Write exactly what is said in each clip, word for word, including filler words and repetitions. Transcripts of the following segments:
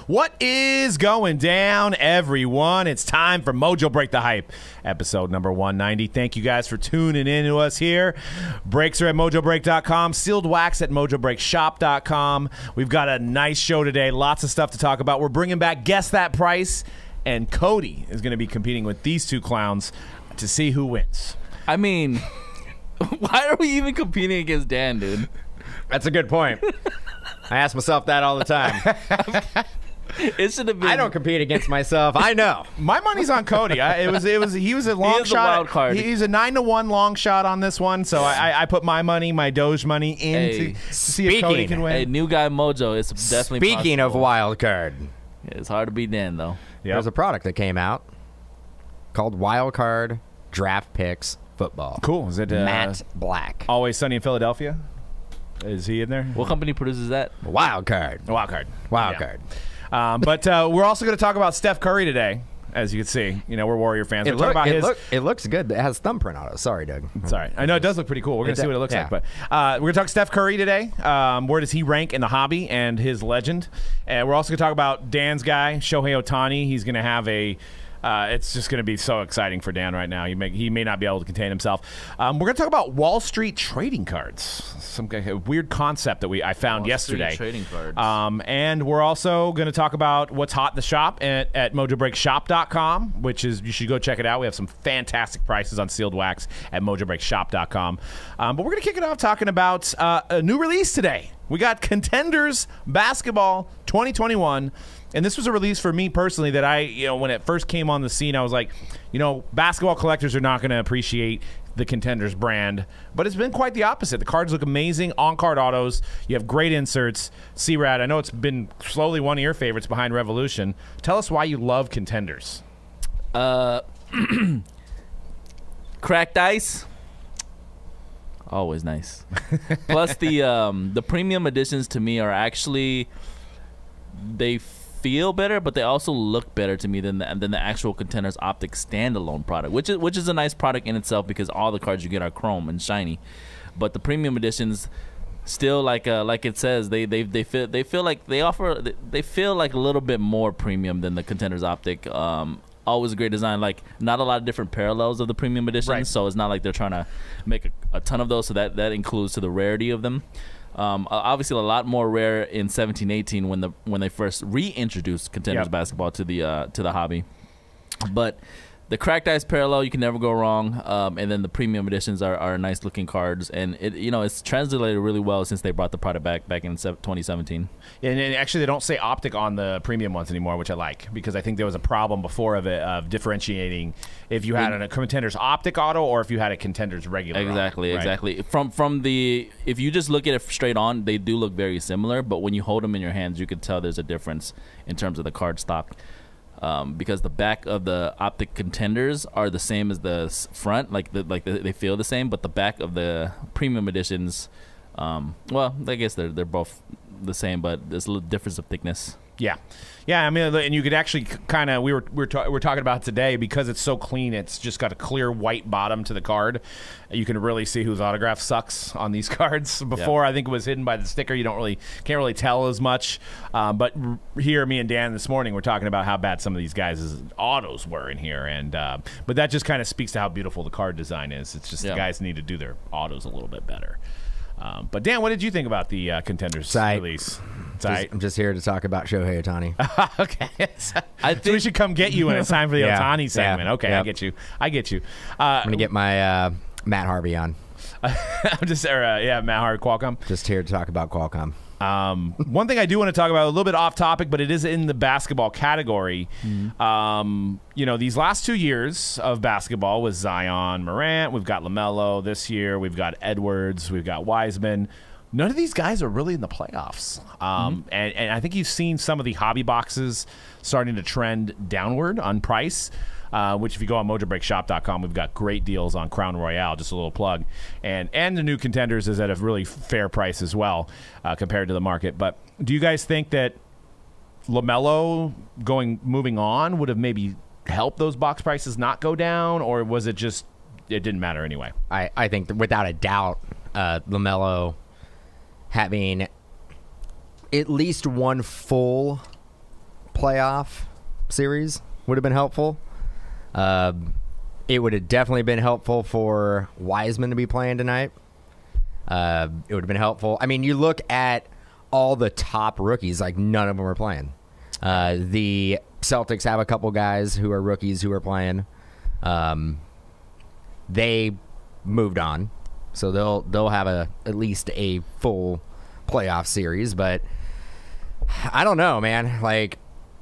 What is going down, everyone? It's time for Mojo Break the Hype, episode number one ninety. Thank you guys for tuning in to us here. Breaks are at mojo break dot com, sealed wax at mojo break shop dot com. We've got a nice show today, lots of stuff to talk about. We're bringing back Guess That Price, and Cody is going to be competing with these two clowns to see who wins. I mean, why are we even competing against Dan, dude? That's a good point. I ask myself that all the time. It should have been. I don't compete against myself. I know. My money's on Cody. I, it was, it was. He was a long He is a shot. wild card. He's a nine to one long shot on this one. So I, I put my money, my Doge money, in Hey, to, to see if Cody speaking- can Hey, win. new guy Mojo. It's definitely Speaking of possible. wild card, Yeah, it's hard to beat Dan though. Yep. there's a product that came out called Wild Card Draft Picks Football. Cool. Is it uh, Matt Black. Always Sunny in Philadelphia? Is he in there? What company produces that? Wild Card. Wild card. Wild Yeah. Card. Um, but uh, we're also going to talk about Steph Curry today, as you can see. You know, we're Warrior fans. It, We're talking look, about it, his. look, it looks good. It has thumbprint on it. Sorry, Doug. Sorry, I know it does look pretty cool. We're going to It see what it looks yeah. like. But uh, we're going to talk Steph Curry today. Um, where does he rank in the hobby and his legend? And we're also going to talk about Dan's guy, Shohei Ohtani. He's going to have a. Uh, it's just going to be so exciting for Dan right now. He may, he may not be able to contain himself. Um, we're going to talk about Wall Street trading cards, some kind of weird concept that we I found Wall Street yesterday. trading cards. Um, and we're also going to talk about what's hot in the shop at, at mojo break shop dot com, which is you should go check it out. We have some fantastic prices on sealed wax at mojo break shop dot com. Um, but we're going to kick it off talking about uh, a new release today. We got Contenders Basketball twenty twenty-one. And this was a release for me personally that I, you know, when it first came on the scene, I was like, you know, basketball collectors are not going to appreciate the Contenders brand. But it's been quite the opposite. The cards look amazing. On-card autos. You have great inserts. C-Rad, I know it's been slowly one of your favorites behind Revolution. Tell us why you love Contenders. Uh, cracked ice. Always nice. Plus the um, the premium editions to me are actually they feel better, but they also look better to me than the, than the actual Contenders Optic standalone product, which is which is a nice product in itself because all the cards you get are chrome and shiny. But the premium editions still, like uh, like it says, they they they feel they feel like they offer they feel like a little bit more premium than the Contenders Optic. Um, always a great design, like not a lot of different parallels of the premium editions, Right. so it's not like they're trying to make a, a ton of those. So that that includes to the rarity of them. Um, obviously, a lot more rare in seventeen eighteen when the when they first reintroduced Contenders Yep. basketball to the uh, to the hobby. But the cracked ice parallel, you can never go wrong. Um, and then the premium editions are, are nice looking cards, and it you know it's translated really well since they brought the product back back in twenty seventeen. And, and actually, they don't say optic on the premium ones anymore, which I like because I think there was a problem before of it of differentiating if you had a Contenders Optic auto or if you had a Contenders regular. Exactly, auto, right? exactly. From from the if you just look at it straight on, they do look very similar. But when you hold them in your hands, you can tell there's a difference in terms of the card stock. Um, because the back of the Optic Contenders are the same as the s- front, like the, like the, they feel the same, but the back of the premium editions, um, well, I guess they're they're both the same, but there's a little difference of thickness. Yeah, yeah. I mean, and you could actually kind of we were we were, ta- we were talking about today because it's so clean. It's just got a clear white bottom to the card. You can really see whose autograph sucks on these cards. Before, I think it was hidden by the sticker. You don't really can't really tell as much. Um, but r- here, me and Dan this morning, we're talking about how bad some of these guys' autos were in here, and uh, but that just kind of speaks to how beautiful the card design is. It's just Yeah. the guys need to do their autos a little bit better. Um, but Dan, what did you think about the uh, Contenders Sight. release? Just- Sight. I'm just here to talk about Shohei Ohtani. Okay. so I we think- should come get you when it's time for the Yeah, Ohtani yeah, segment. Okay, I yep. get you. I get you. Uh, I'm going to get my uh, Matt Harvey on. I'm just, or, uh, yeah, Matt Hard Qualcomm. Just here to talk about Qualcomm. Um, one thing I do want to talk about, a little bit off topic, but it is in the basketball category. Mm-hmm. Um, you know, these last two years of basketball with Zion, Morant, we've got LaMelo this year, we've got Edwards, we've got Wiseman. None of these guys are really in the playoffs. Um, Mm-hmm. and, and I think you've seen some of the hobby boxes starting to trend downward on price. Uh, which if you go on mojo break shop dot com, we've got great deals on Crown Royale, just a little plug. And and the new Contenders is at a really fair price as well uh, compared to the market. But do you guys think that LaMelo going moving on would have maybe helped those box prices not go down, or was it just it didn't matter anyway? I, I think that without a doubt, uh, LaMelo having at least one full playoff series would have been helpful. Uh, it would have definitely been helpful for Wiseman to be playing tonight. Uh, it would have been helpful. I mean, you look at all the top rookies, like none of them are playing. Uh, the Celtics have a couple guys who are rookies who are playing. Um, they moved on, so they'll they'll have a at least a full playoff series. But I don't know, man. Like,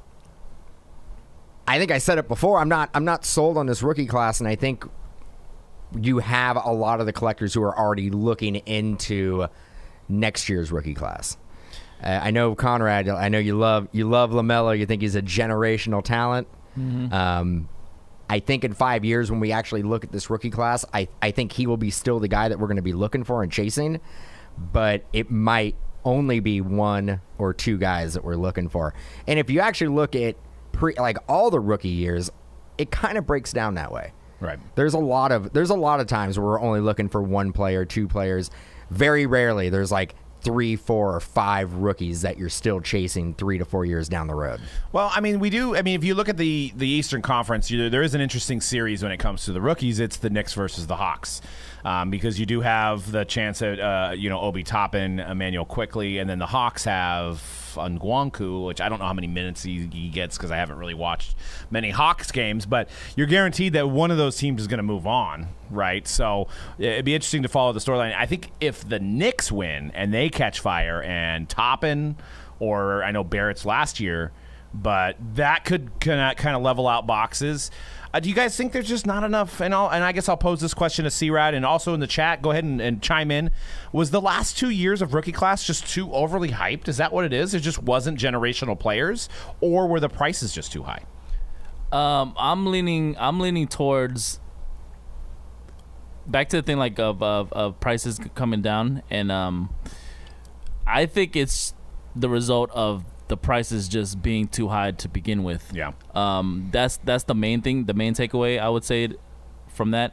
I think I said it before. I'm not I'm not sold on this rookie class, and I think you have a lot of the collectors who are already looking into next year's rookie class. Uh, I know Conrad. I know you love you love LaMelo. You think he's a generational talent. Mm-hmm. Um, I think in five years, when we actually look at this rookie class, I I think he will be still the guy that we're going to be looking for and chasing. But it might only be one or two guys that we're looking for. And if you actually look at pre like all the rookie years, it kind of breaks down that way. Right. There's a lot of there's a lot of times where we're only looking for one player, two players. Very rarely there's like three, four, or five rookies that you're still chasing three to four years down the road. Well, I mean, we do. I mean, if you look at the the Eastern Conference, you, there is an interesting series when it comes to the rookies. It's the Knicks versus the Hawks, um, because you do have the chance at uh, you know Obi Toppin, Emmanuel Quickley, and then the Hawks have Ngwanku, which I don't know how many minutes he, he gets because I haven't really watched many Hawks games, but you're guaranteed that one of those teams is going to move on, right? So it'd be interesting to follow the storyline. I think if the Knicks win and they catch fire and Toppin, or I know Barrett's last year, but that could kind of level out boxes. Uh, do you guys think there's just not enough? And, I'll, and I guess I'll pose this question to C-Rad, and also in the chat, go ahead and, and chime in. Was the last two years of rookie class just too overly hyped? Is that what it is? It just wasn't generational players, or were the prices just too high? Um, I'm leaning. I'm leaning towards back to the thing like of of, of prices coming down, and um, I think it's the result of the prices just being too high to begin with. Yeah. Um, that's that's the main thing, the main takeaway I would say from that.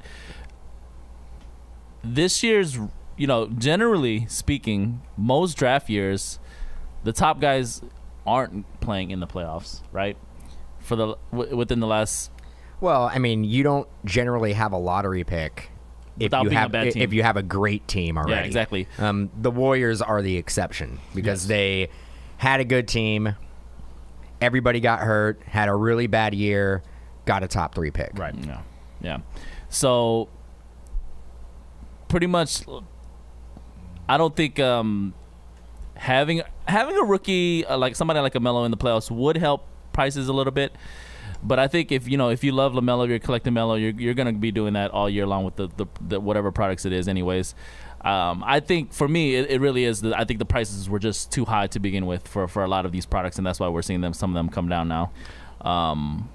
This year's, you know, generally speaking, most draft years, the top guys aren't playing in the playoffs, right? For the w- within the last. Well, I mean, you don't generally have a lottery pick if Without you being a have bad team. if you have a great team already. Yeah, exactly. Um, the Warriors are the exception because Yes. they had a good team. Everybody got hurt, had a really bad year, got a top three pick. Right. Yeah. Yeah. So pretty much I don't think um, having having a rookie uh, like somebody like LaMelo in the playoffs would help prices a little bit. But I think if you know if you love LaMelo, if you're collecting Melo, you're you're gonna be doing that all year long with the, the, the whatever products it is, anyways. Um, I think for me, it, it really is. The, I think the prices were just too high to begin with for, for a lot of these products, and that's why we're seeing them. Some of them come down now. Um,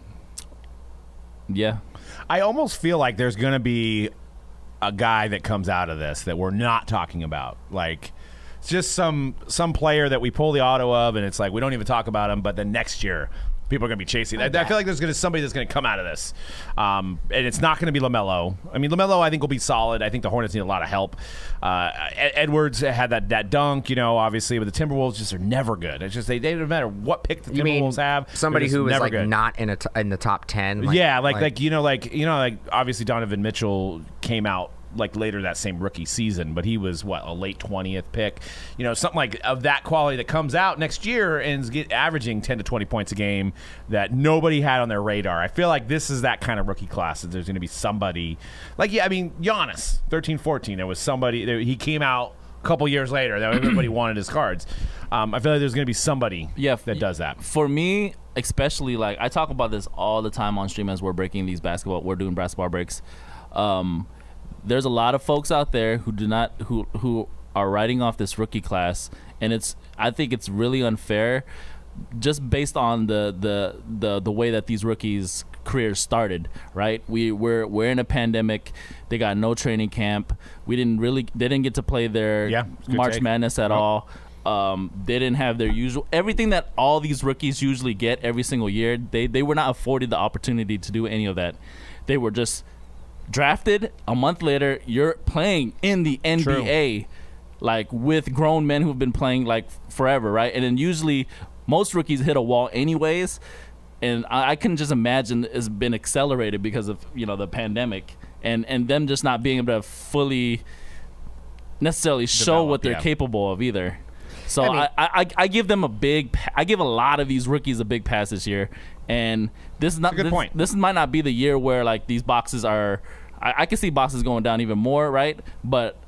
yeah, I almost feel like there's going to be a guy that comes out of this that we're not talking about. Like, it's just some some player that we pull the auto of, and it's like we don't even talk about him. But then next year, people are going to be chasing. I, I feel like there's going to somebody that's going to come out of this, um, and it's not going to be LaMelo. I mean, LaMelo I think will be solid. I think the Hornets need a lot of help. Uh, Ed- Edwards had that, that dunk, you know, obviously, but the Timberwolves just are never good. It's just they, they don't matter what pick the You mean Timberwolves have. somebody they're just who is never like good. not in a t- in the top ten? Like, yeah, like, like you know, like you know, like obviously Donovan Mitchell came out like later that same rookie season, but he was what a late twentieth pick, you know, something like of that quality that comes out next year and is get, averaging ten to twenty points a game that nobody had on their radar. I feel like this is that kind of rookie class. That there's going to be somebody like yeah, I mean Giannis, thirteen fourteen. There was somebody there, he came out a couple years later that everybody wanted his cards. Um, I feel like there's going to be somebody yeah, that does that. For me, especially, like I talk about this all the time on stream as we're breaking these basketball, we're doing basketball breaks. Um, there's a lot of folks out there who do not who who are writing off this rookie class, and it's I think it's really unfair, just based on the the the, the way that these rookies' careers started. Right, we we're we're in a pandemic. They got no training camp. We didn't really they didn't get to play their Yeah, good March take. Madness at Nope. all. Um, they didn't have their usual everything that all these rookies usually get every single year. They they were not afforded the opportunity to do any of that. They were just drafted. A month later, you're playing in the N B A, True. like with grown men who've been playing like forever, right? And then usually most rookies hit a wall anyways, and I, I can just imagine it's been accelerated because of you know the pandemic and and them just not being able to fully necessarily show Develop, what they're yeah. capable of either. So I mean- I, I, I give them a big. pa- I give a lot of these rookies a big pass this year, and this is not a good this, point. This might not be the year where like these boxes are. I, I can see boxes going down even more, right? But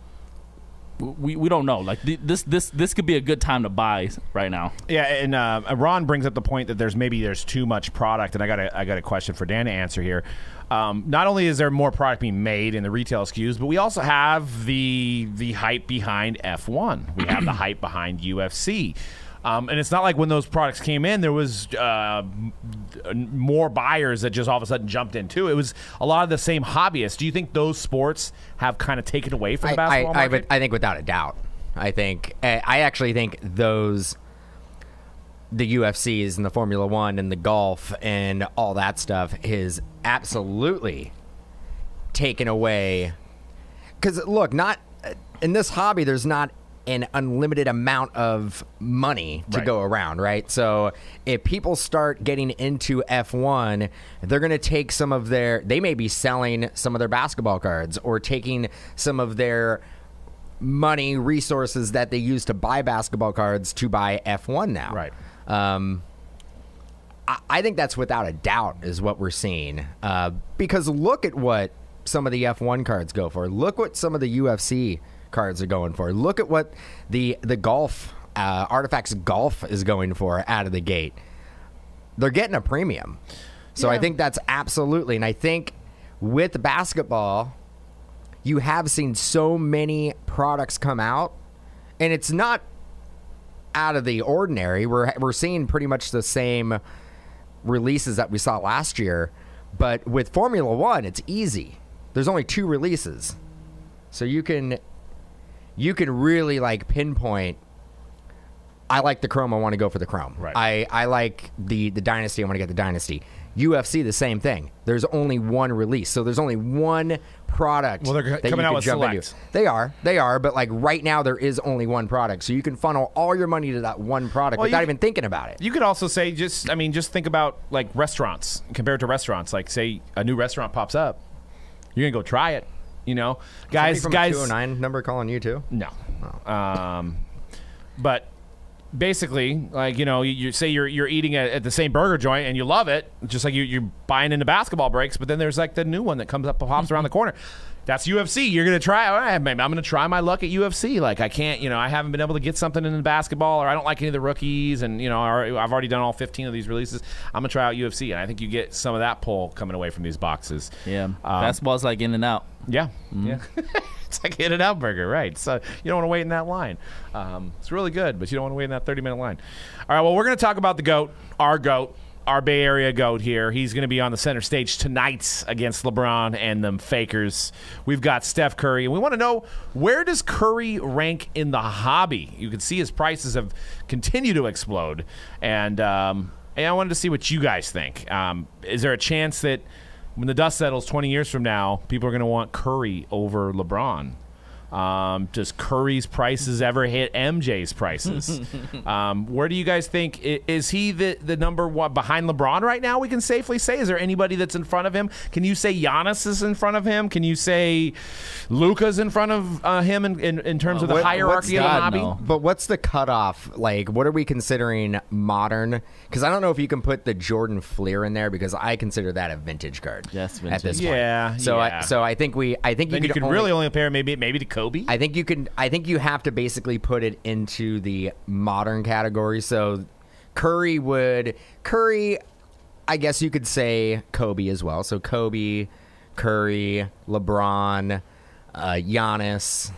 we we don't know. Like th- this this this could be a good time to buy right now. Yeah, and uh, Ron brings up the point that there's maybe there's too much product, and I got a I got a question for Dan to answer here. Um, not only is there more product being made in the retail S K Us, but we also have the the hype behind F one. We have the hype behind U F C. Um, and it's not like when those products came in, there was uh, m- more buyers that just all of a sudden jumped in too. It was a lot of the same hobbyists. Do you think those sports have kind of taken away from the I, basketball I, I, market? would- I think without a doubt. I think uh, I actually think those the U F Cs and the Formula One and the golf and all that stuff is absolutely taken away. Because look, not in this hobby, there's not an unlimited amount of money to Right. go around, right? So if people start getting into F one, they're going to take some of their, they may be selling some of their basketball cards or taking some of their money, resources that they use to buy basketball cards to buy F one now. Right. Um, I, I think that's without a doubt is what we're seeing. Uh, because look at what some of the F one cards go for. Look what some of the U F C cards are going for. Look at what the the golf uh, Artifacts Golf is going for out of the gate. They're getting a premium. So I think that's absolutely, and I think with basketball, you have seen so many products come out, and it's not out of the ordinary. We're we're seeing pretty much the same releases that we saw last year, but with Formula One, it's easy. There's only two releases, so you can you can really like pinpoint. I like the Chrome. I want to go for the Chrome. Right. I, I like the the Dynasty. I want to get the Dynasty. U F C, the same thing. There's only one release, so there's only one product. Well, they're that coming you out can with jump Select. into. They are, they are, but like right now, there is only one product, so you can funnel all your money to that one product Well, without you- even thinking about it. You could also say just, I mean, just think about like restaurants compared to restaurants. Like, say a new restaurant pops up, you're gonna go try it. You know, guys, Somebody from guys. a two oh nine number calling you too. No, um, but basically, like you know, you, you say you're you're eating at, at the same burger joint and you love it, just like you, you're buying into basketball breaks. But then there's like the new one that comes up, pops around the corner. That's U F C. You're gonna try. All right, maybe I'm gonna try my luck at U F C. Like I can't, you know, I haven't been able to get something in the basketball, or I don't like any of the rookies, and you know, or I've already done all fifteen of these releases. I'm gonna try out U F C, and I think you get some of that pull coming away from these boxes. Yeah, Um, basketball's like in and out. Yeah, yeah. It's like In and Out Burger, right? So you don't want to wait in that line. Um, it's really good, but you don't want to wait in that thirty minute line. All right, well, we're going to talk about the GOAT, our GOAT, our Bay Area GOAT here. He's going to be on the center stage tonight against LeBron and them Fakers. We've got Steph Curry, and we want to know, where does Curry rank in the hobby? You can see his prices have continued to explode, and, um, and I wanted to see what you guys think. Um, is there a chance that when the dust settles twenty years from now, people are going to want Curry over LeBron? Um, does Curry's prices ever hit M J's prices? um, where do you guys think, i- is he the, the number one behind LeBron right now, we can safely say? Is there anybody that's in front of him? Can you say Giannis is in front of him? Can you say Luka's in front of uh, him in, in, in terms of the What- hierarchy of the God, hobby? no. But what's the cutoff? Like, what are we considering modern? Because I don't know if you can put the Jordan Fleer in there, because I consider that a vintage card. Yes, At this vintage. point. Yeah, So yeah. I so I think we I think Then you you could can only, really only compare maybe maybe to Kobe. I think you can I think you have to basically put it into the modern category. So Curry would Curry, I guess you could say Kobe as well. So Kobe, Curry, LeBron, uh, Giannis,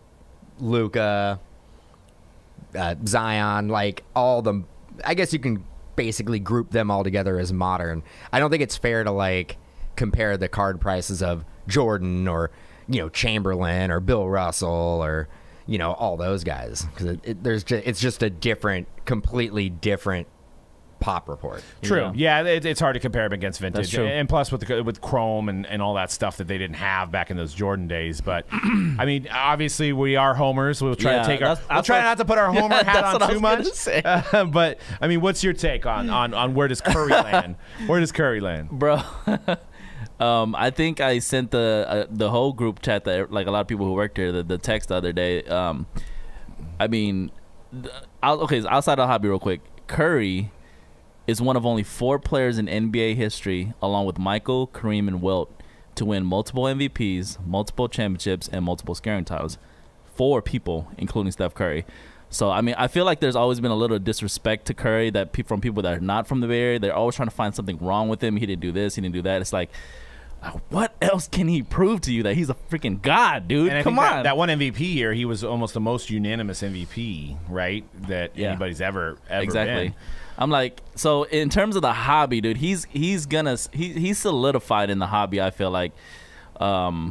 Luka, uh, Zion, like all the. I guess you can basically group them all together as modern. I don't think it's fair to like compare the card prices of Jordan or you know Chamberlain or Bill Russell or you know all those guys, because it, it, there's just, it's just a different, completely different pop report. True. Yeah, it, it's hard to compare them against vintage. That's true. And plus with the, with Chrome and, and all that stuff that they didn't have back in those Jordan days. But I mean, obviously we are homers. We'll try Yeah, to take our. that's- We'll that's try what- not to put our homer Yeah, hat that's what I on too was much. gonna say. Uh, but I mean, what's your take on, on on where does Curry land? Where does Curry land? Bro. um, I think I sent the uh, the whole group chat that like a lot of people who worked here the, the text the other day. Um, I mean, th- out, okay, so outside of hobby, real quick, Curry is one of only four players in N B A history, along with Michael, Kareem, and Wilt, to win multiple M V Ps, multiple championships, and multiple scoring titles. Four people, including Steph Curry. So, I mean, I feel like there's always been a little disrespect to Curry that pe- from people that are not from the Bay Area. They're always trying to find something wrong with him. He didn't do this. He didn't do that. It's like, uh, what else can he prove to you that he's a freaking god, dude? And I Come think on. That, that one M V P year, he was almost the most unanimous M V P, right? That Yeah. anybody's ever ever Exactly. been. I'm like, so in terms of the hobby, dude, he's he's gonna he he's solidified in the hobby. I feel like, um,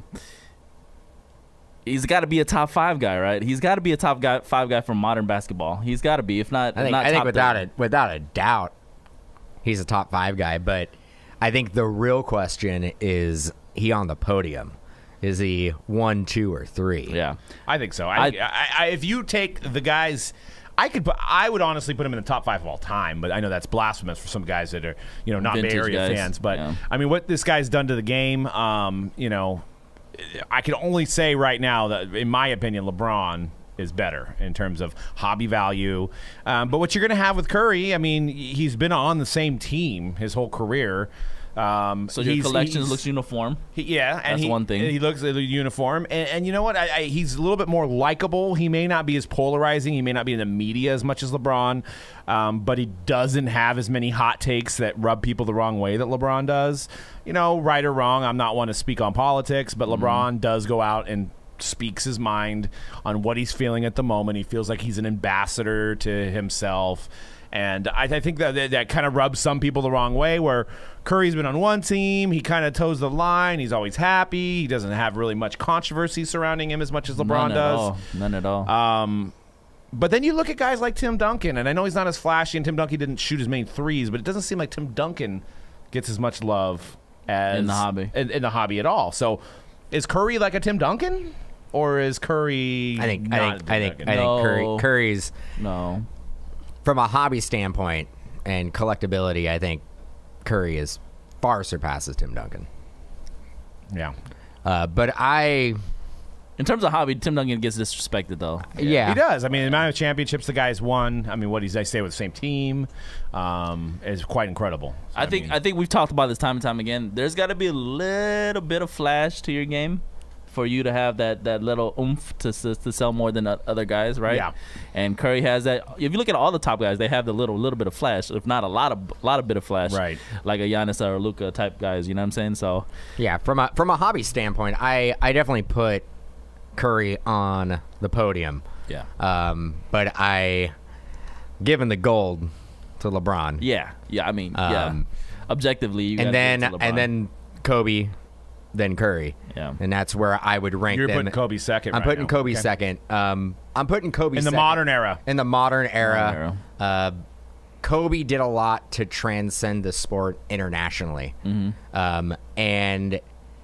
he's got to be a top five guy, right? He's got to be a top guy, five guy from modern basketball. He's got to be, if not, I think not I think top without three. a without a doubt, he's a top five guy. But I think the real question is he on the podium? Is he one, two, or three? Yeah, I think so. I, I- I, I, if you take the guys, I could put. I would honestly put him in the top five of all time. But I know that's blasphemous for some guys that are, you know, not Vintage Bay Area guys, fans. But yeah. I mean, what this guy's done to the game, um, you know, I can only say right now that, in my opinion, LeBron is better in terms of hobby value. Um, but what you're going to have with Curry, I mean, he's been on the same team his whole career. Um, so your he's- collection he's- looks uniform. he, yeah, and That's he, one thing. He looks at the uniform, and, and you know what? I, I, he's a little bit more likable. He may not be as polarizing. He may not be in the media as much as LeBron, um, but he doesn't have as many hot takes that rub people the wrong way that LeBron does. You know, right or wrong, I'm not one to speak on politics, but Mm-hmm. LeBron does go out and speaks his mind on what he's feeling at the moment. He feels like he's an ambassador to himself. And I, I think that that, that kind of rubs some people the wrong way, where Curry's been on one team. He kind of toes the line. He's always happy. He doesn't have really much controversy surrounding him as much as LeBron None at does. all. None at all. Um, but then you look at guys like Tim Duncan, and I know he's not as flashy, and Tim Duncan didn't shoot as many threes, but it doesn't seem like Tim Duncan gets as much love as In the hobby. in, in the hobby at all. So is Curry like a Tim Duncan, or is Curry? I think not I a think Tim I think Duncan? I think No. Curry Curry's no. from a hobby standpoint and collectability. I think Curry is far surpasses Tim Duncan. Yeah. Uh, but I In terms of hobby, Tim Duncan gets disrespected though. yeah, He does. I mean, the amount of championships the guy's won. I mean, what he's I stay with the same team um, is quite incredible. So, I think mean, I think we've talked about this time and time again. There's got to be a little bit of flash to your game for you to have that, that little oomph to, to to sell more than o- other guys, right? Yeah. And Curry has that. If you look at all the top guys, they have the little little bit of flash, if not a lot of lot of bit of flash, Right. Like a Giannis or a Luka type guys. You know what I'm saying? So yeah. From a from a hobby standpoint, I I definitely put Curry on the podium. yeah, Um, but I given the gold to LeBron. yeah, yeah. I mean, yeah. Um, Objectively, you and gotta then give it to LeBron. and then Kobe, then Curry. Yeah. And that's where I would rank you're them. putting Kobe second. I'm right putting now. Kobe Okay. second. Um, I'm putting Kobe in the second. modern era. In the modern era, Modern Uh, Kobe did a lot to transcend the sport internationally, Mm-hmm. um, and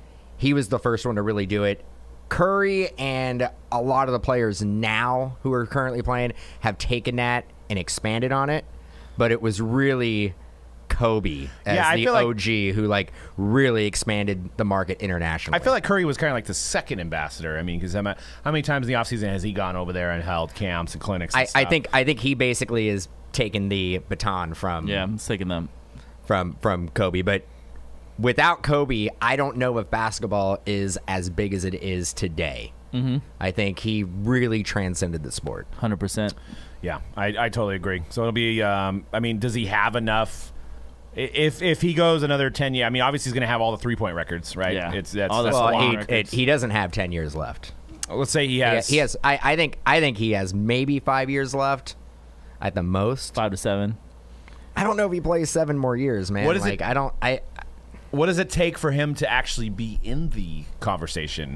he was the first one to really do it. Curry and a lot of the players now who are currently playing have taken that and expanded on it, but it was really Kobe as Yeah, I the feel like- O G who like really expanded the market internationally. I feel like Curry was kind of like the second ambassador. I mean, because how many times in the offseason has he gone over there and held camps and clinics? And I, I stuff? think I think he basically is taking the baton from yeah, I'm taking them. from from Kobe, but without Kobe, I don't know if basketball is as big as it is today. Mm-hmm. I think he really transcended the sport. one hundred percent. Yeah, I, I totally agree. So it'll be. Um, I mean, does he have enough? I- If if he goes another ten years, I mean, obviously he's going to have all the three point records, right? Yeah. It's that's, All the that's Well, the Well, long he, records. it, he doesn't have ten years left. Let's say he He, has. he has. I, I think. I think he has maybe five years left, at the most. Five to seven. I don't know if he plays seven more years, man. What is like it- I don't. I What does it take for him to actually be in the conversation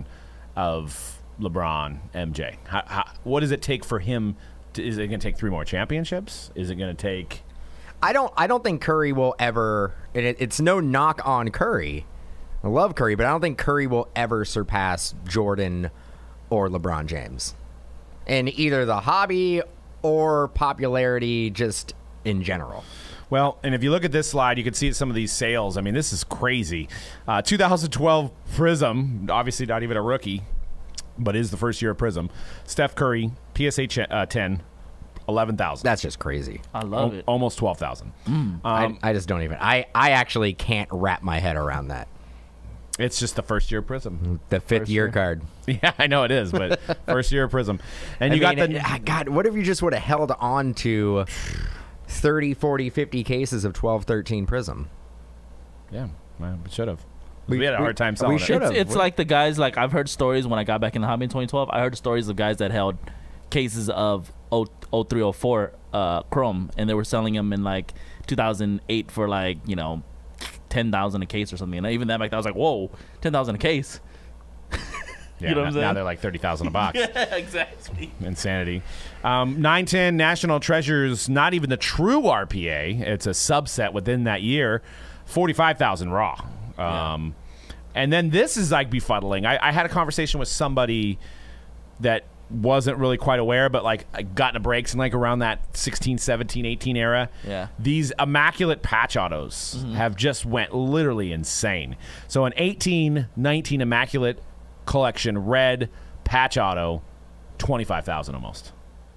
of LeBron, M J? How, how, what does it take for him? To, is it going to take three more championships? Is it going to take? I don't. I don't think Curry will ever. And it, it's no knock on Curry. I love Curry, but I don't think Curry will ever surpass Jordan or LeBron James in either the hobby or popularity, just in general. Well, and if you look at this slide, you can see some of these sales. I mean, this is crazy. Uh, two thousand twelve Prism, obviously not even a rookie, but is the first year of Prism. Steph Curry, P S A ch- uh, ten, eleven thousand. That's just crazy. I love o- it. Almost twelve thousand. Um, I, I just don't even. I, I actually can't wrap my head around that. it's just the first year of Prism. The fifth First year year. card. Yeah, I know it is, but first year of Prism. And I you mean, got the. it- ah, God, what if you just would have held on to thirty, forty, fifty cases of twelve, thirteen Prism? Yeah, well, we should have. We, We- had a we- hard time we selling should it. have. It's, it's like the guys, like, I've heard stories when I got back in the hobby in twenty twelve. I heard stories of guys that held cases of oh three oh four uh, Chrome, and they were selling them in, like, two thousand eight for, like, you know, ten thousand a case or something. And even that back then, I was like, whoa, ten thousand a case. Yeah, you know what now, I'm saying? now they're like thirty thousand a box. Yeah, exactly. Insanity. Um, nine ten National Treasures, not even the true R P A. It's a subset within that year. forty-five thousand raw. Um, And then this is like befuddling. I, I had a conversation with somebody that wasn't really quite aware, but like I got into breaks in like around that sixteen, seventeen, eighteen era. Yeah. These immaculate patch autos Mm-hmm. have just went literally insane. So an eighteen, nineteen immaculate collection red patch auto, twenty-five thousand almost.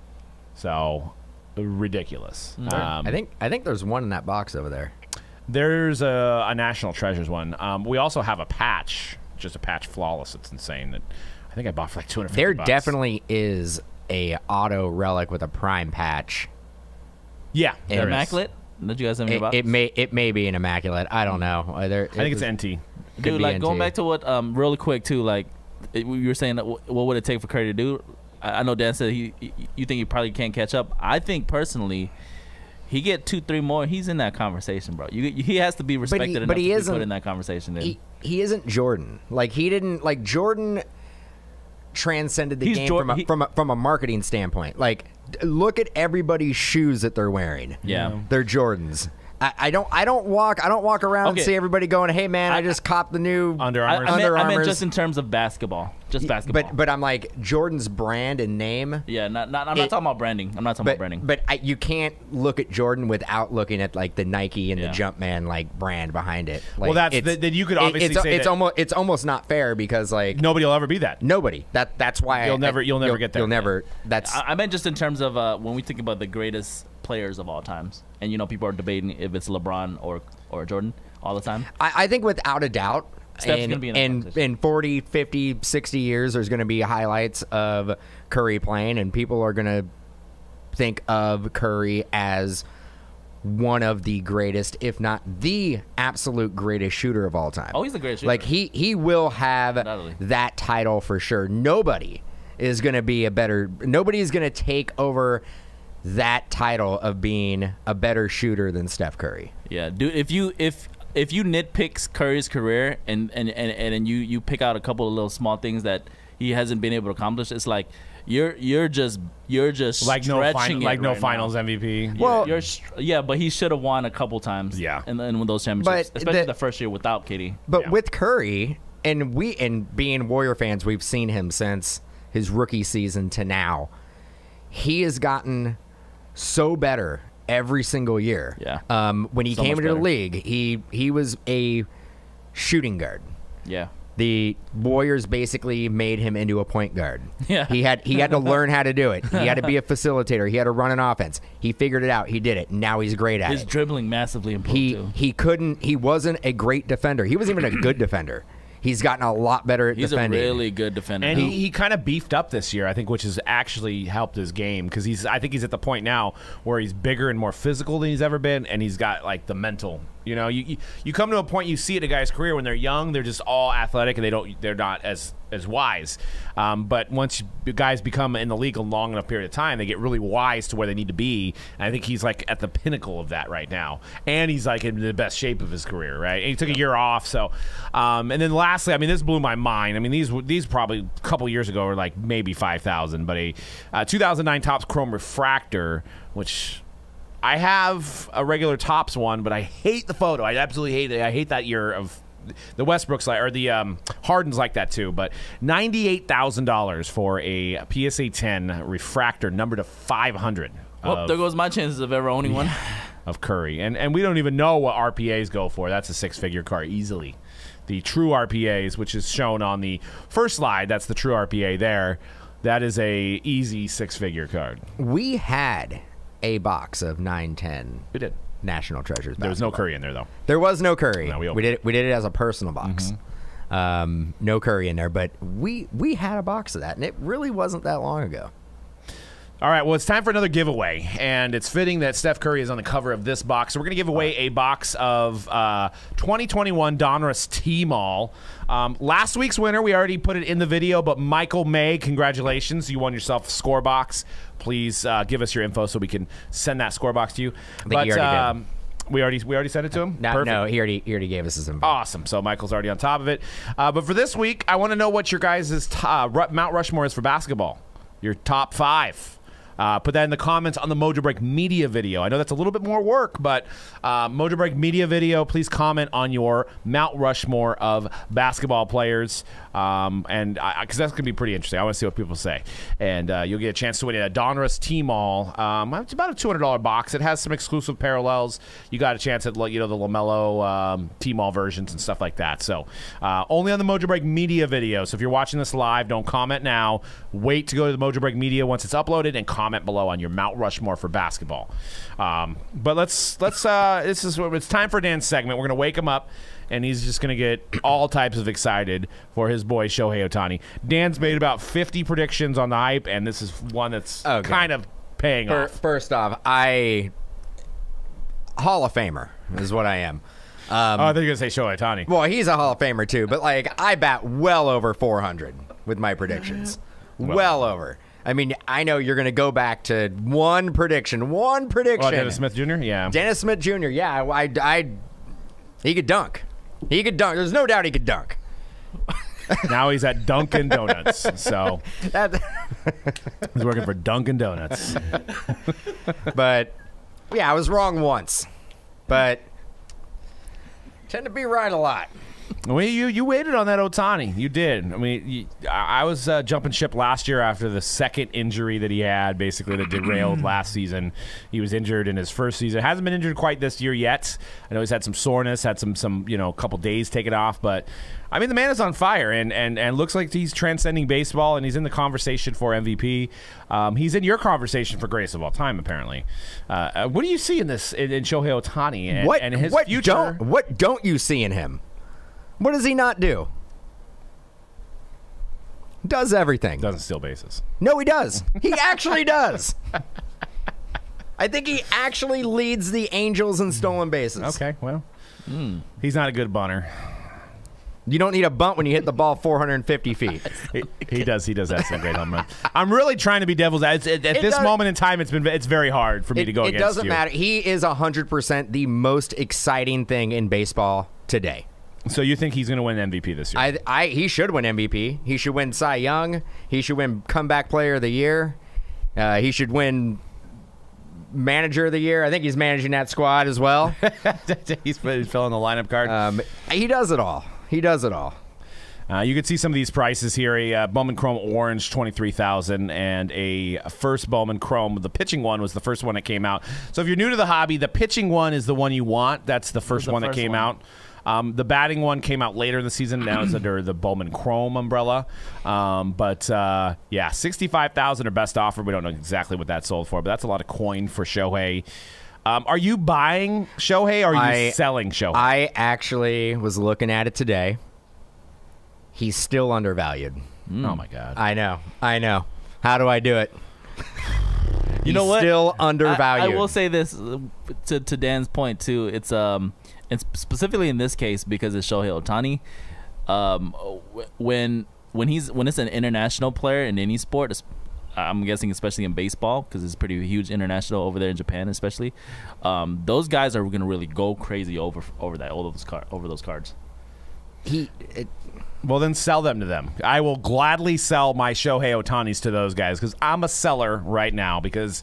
So ridiculous. Mm-hmm. Um, I think I think there's one in that box over there. there's a, a National Treasures one. Um, we also have a patch, just a patch flawless. It's insane that I think I bought for like two hundred fifty There bucks. definitely is a auto relic with a prime patch. Yeah, there is. Immaculate? Did you guys have any It, box? it may it may be an immaculate. I don't know. Uh, there- I think it's was- N T. could Dude, be like N going T. back to what, um, really quick too, like it, you were saying, that wh- what would it take for Curry to do? I, I know Dan said he, he, you think he probably can't catch up. I think personally, he get two, three more, he's in that conversation, bro. You, he has to be respected enough but he to be isn't- put in that conversation. Then. He, he isn't Jordan. Like he didn't like Jordan transcended the He's game Jor- from a, he- from a, from a marketing standpoint. Like d- look at everybody's shoes that they're wearing. Yeah. They're Jordans. I, I don't I don't walk I don't walk around and Okay. see everybody going, "Hey man, I, I- just copped the new Under I, I, Armour. meant, Under I meant Armours. just in terms of basketball, just basketball. But but I'm like Jordan's brand and name. yeah, not, not, I'm not it- talking about branding. I'm not talking But about branding. but I, you can't look at Jordan without looking at like the Nike and Yeah. the Jumpman like brand behind it. Like, Well, that's it's- the- then you could it- obviously it's, say it's that- almost it's almost not fair because like Nobody will ever be that. nobody. That that's why You'll I, never- you'll never get there. You'll never. That's I, I meant just in terms of uh, when we think about the greatest players of all times, and you know people are debating if it's LeBron or or Jordan all the time. I, I think without a doubt. Steph's in, gonna be in that in, conversation. in forty, fifty, sixty years, there's going to be highlights of Curry playing, and people are going to think of Curry as one of the greatest, if not the absolute greatest shooter of all time. Oh, he's the greatest shooter. Like he he will have Undoubtedly. that title for sure. Nobody is going to be a better. Nobody is going to take over that title of being a better shooter than Steph Curry. Yeah, dude. If you if if you nitpick Curry's career and and and and, and you you pick out a couple of little small things that he hasn't been able to accomplish, it's like you're you're just you're just Like no, stretching fin- it like no right finals now. M V P. Well- you're str- yeah, but he should have won a couple times. Yeah. in, in those championships, But especially the- the, first year without K D. But Yeah. with Curry, and we and being Warrior fans, we've seen him since his rookie season to now. He has gotten so better every single year. Yeah. Um, when he So came much into the better. league, he he was a shooting guard. Yeah, The Warriors basically made him into a point guard. Yeah. He had he had to learn how to do it. He had to be a facilitator. He had to run an offense. He figured it out. He did it. Now he's great at his it. dribbling massively improved He too. he couldn't. He wasn't a great defender. He wasn't even a good defender. He's gotten a lot better at He's defending. a really good defender. And now. he, he kind of beefed up this year, I think, which has actually helped his game because he's. I think he's at the point now where he's bigger and more physical than he's ever been, and he's got like the mental. You know, you you, you come to a point you see it in a guy's career when they're young, they're just all athletic and they don't they're not as as wise. Um, but once you, guys become in the league a long enough period of time, they get really wise to where they need to be. And I think he's like at the pinnacle of that right now, and he's like in the best shape of his career. Right, and he took a year off. So, um, and then lastly, I mean, this blew my mind. I mean, these these probably a couple years ago were like maybe five thousand, but a uh, two thousand nine Topps Chrome Refractor, which I have a regular Topps one, but I hate the photo. I absolutely hate it. I hate that year of the Westbrooks like or the um, Hardens like that too. But ninety-eight thousand dollars for a P S A ten refractor number to five hundred. Well, of, there goes my chances of ever owning one. of Curry, and and we don't even know what R P As go for. That's a six-figure car easily. The true R P As, which is shown on the first slide, that's the true R P A there. That is a easy six-figure card. We had a box of nine ten We did. National Treasures. There was no basketball. Curry in there though. There was no Curry. No, we we, opened did it, we did it as a personal box. Mm-hmm. Um, no Curry in there, but we we had a box of that, and it really wasn't that long ago. All right, well, it's time for another giveaway, and it's fitting that Steph Curry is on the cover of this box. So we're going to give away a box of uh, twenty twenty-one Donruss T-Mall. Um, last week's winner, we already put it in the video, but Michael May, congratulations. You won yourself a score box. Please uh, give us your info so we can send that score box to you. I think but you already um, we already we already sent it to him? No, Perfect. no, he already he already gave us his info. Awesome. So Michael's already on top of it. Uh, but for this week, I want to know what your guys' t- uh, Mount Rushmore is for basketball. Your top five. Uh, put that in the comments on the Mojo Break Media video. I know that's a little bit more work, but uh, Mojo Break Media video, please comment on your Mount Rushmore of basketball players. Um, and because that's going to be pretty interesting. I want to see what people say. And uh, you'll get a chance to win a Donruss T-Mall. Um, it's about a two hundred dollars box. It has some exclusive parallels. You got a chance at you know the LaMelo um, T-Mall versions and stuff like that. So uh, only on the Mojo Break Media video. So if you're watching this live, don't comment now. Wait to go to the Mojo Break Media once it's uploaded and comment below on your Mount Rushmore for basketball. Um, but let's let's uh, this is it's time for Dan's segment. We're gonna wake him up, and he's just gonna get all types of excited for his boy Shohei Ohtani. Dan's made about fifty predictions on the hype, and this is one that's Okay. kind of paying Fir- off. First off, I Hall of Famer is what I am. oh, I thought you were gonna say Shohei Ohtani. Well, he's a Hall of Famer too, but like I bat well over four hundred with my predictions. Well- well over. I mean, I know you're going to go back to one prediction, one prediction. Oh, Dennis Smith Junior Yeah. Dennis Smith Junior Yeah, I, I, I, he could dunk. He could dunk. There's no doubt he could dunk. Now he's at Dunkin' Donuts. So That, he's working for Dunkin' Donuts. but yeah, I was wrong once, but tend to be right a lot. Well, you you waited on that Ohtani. You did. I mean, you, I I was uh, jumping ship last year after the second injury that he had, basically that derailed last season. He was injured in his first season. Hasn't been injured quite this year yet. I know he's had some soreness, had some some you know couple days taken off, but I mean the man is on fire and and and looks like he's transcending baseball and he's in the conversation for M V P. Um, he's in your conversation for greatest of all time, apparently. Uh, uh, what do you see in this in, in Shohei Ohtani and, What and his what future? Don't, what don't you see in him? What does he not do? Does everything. Doesn't steal bases. No, he does. He actually does. I think he actually leads the Angels in stolen bases. Okay, well, he's not a good bunter. You don't need a bunt when you hit the ball four hundred fifty feet. He, he does. He does have some great home run. I'm really trying to be devil's advocate. At, at It this does- moment in time, it's been it's very hard for me It, to go it against doesn't you. matter. He is one hundred percent the most exciting thing in baseball today. So you think he's going to win M V P this year? I, I, he should win M V P. He should win Cy Young. He should win Comeback Player of the Year. Uh, he should win Manager of the Year. I think he's managing that squad as well. he's, he's filling the lineup card. Um, he does it all. He does it all. Uh, you can see some of these prices here. A uh, Bowman Chrome Orange, twenty-three thousand dollars, and a first Bowman Chrome. The pitching one was the first one that came out. So if you're new to the hobby, the pitching one is the one you want. That's the first The one that first came one. out. Um, the batting one came out later in the season. Now it's under the Bowman Chrome umbrella. Um, but, uh, yeah, sixty-five thousand dollars or best offer. We don't know exactly what that sold for, but that's a lot of coin for Shohei. Um, are you buying Shohei or are you I- selling Shohei? I actually was looking at it today. He's still undervalued. Oh, my God. I know. I know. How do I do it? You know He's what? Still I, undervalued. I will say this uh, to to Dan's point too. It's um, and specifically in this case because it's Shohei Ohtani. Um, when when he's when it's an international player in any sport, es- I'm guessing especially in baseball because it's pretty huge international over there in Japan, especially. Um, those guys are gonna really go crazy over over that all those car over those cards. he. It, Well, then sell them to them. I will gladly sell my Shohei Otanis to those guys because I'm a seller right now because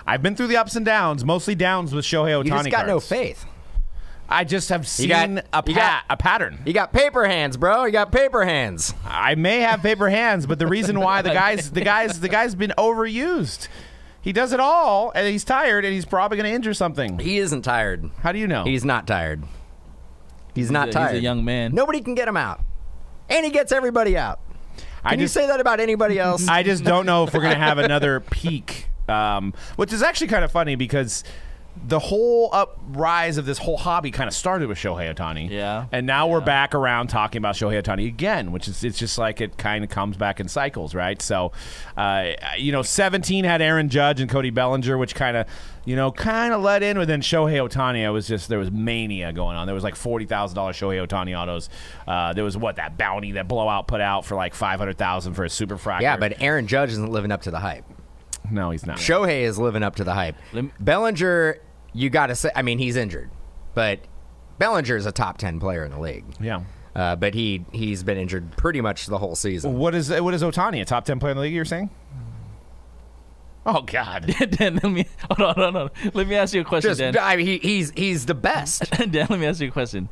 I've been through the ups and downs, mostly downs with Shohei Ohtani You just got cards. no faith. I just have seen got- a, you pa- got- a pattern. You got paper hands, bro. You got paper hands. I may have paper hands, but the reason why the guys, the guys, the guy's been overused. He does it all, and he's tired, and he's probably going to injure something. He isn't tired. How do you know? He's not tired. He's not a- he's tired. a young man. Nobody can get him out. And he gets everybody out. I Can you just, say that about anybody else? I just don't know if we're going to have another peak, um, which is actually kind of funny because the whole uprise of this whole hobby kind of started with Shohei Ohtani. Yeah. And now we're Yeah. back around talking about Shohei Ohtani again, which is it's just like it kind of comes back in cycles, right? So, uh, you know, seventeen had Aaron Judge and Cody Bellinger, which kind of, you know, kind of let in. But then Shohei Ohtani, I was just, there was mania going on. There was like forty thousand dollars Shohei Ohtani autos. Uh, there was, what, that bounty that Blowout put out for like five hundred thousand dollars for a super fractor. yeah, but Aaron Judge isn't living up to the hype. No, he's not. Shohei is living up to the hype. Lem- Bellinger, you got to say, I mean, he's injured, but Bellinger is a top ten player in the league. Yeah. Uh, but he, he's been injured pretty much the whole season. What is what is Ohtani? A top ten player in the league? You're saying? Oh God! Dan, let me hold on, hold on. Let me ask you a question, Just, Dan. I mean, he, he's, he's the best. Dan, let me ask you a question.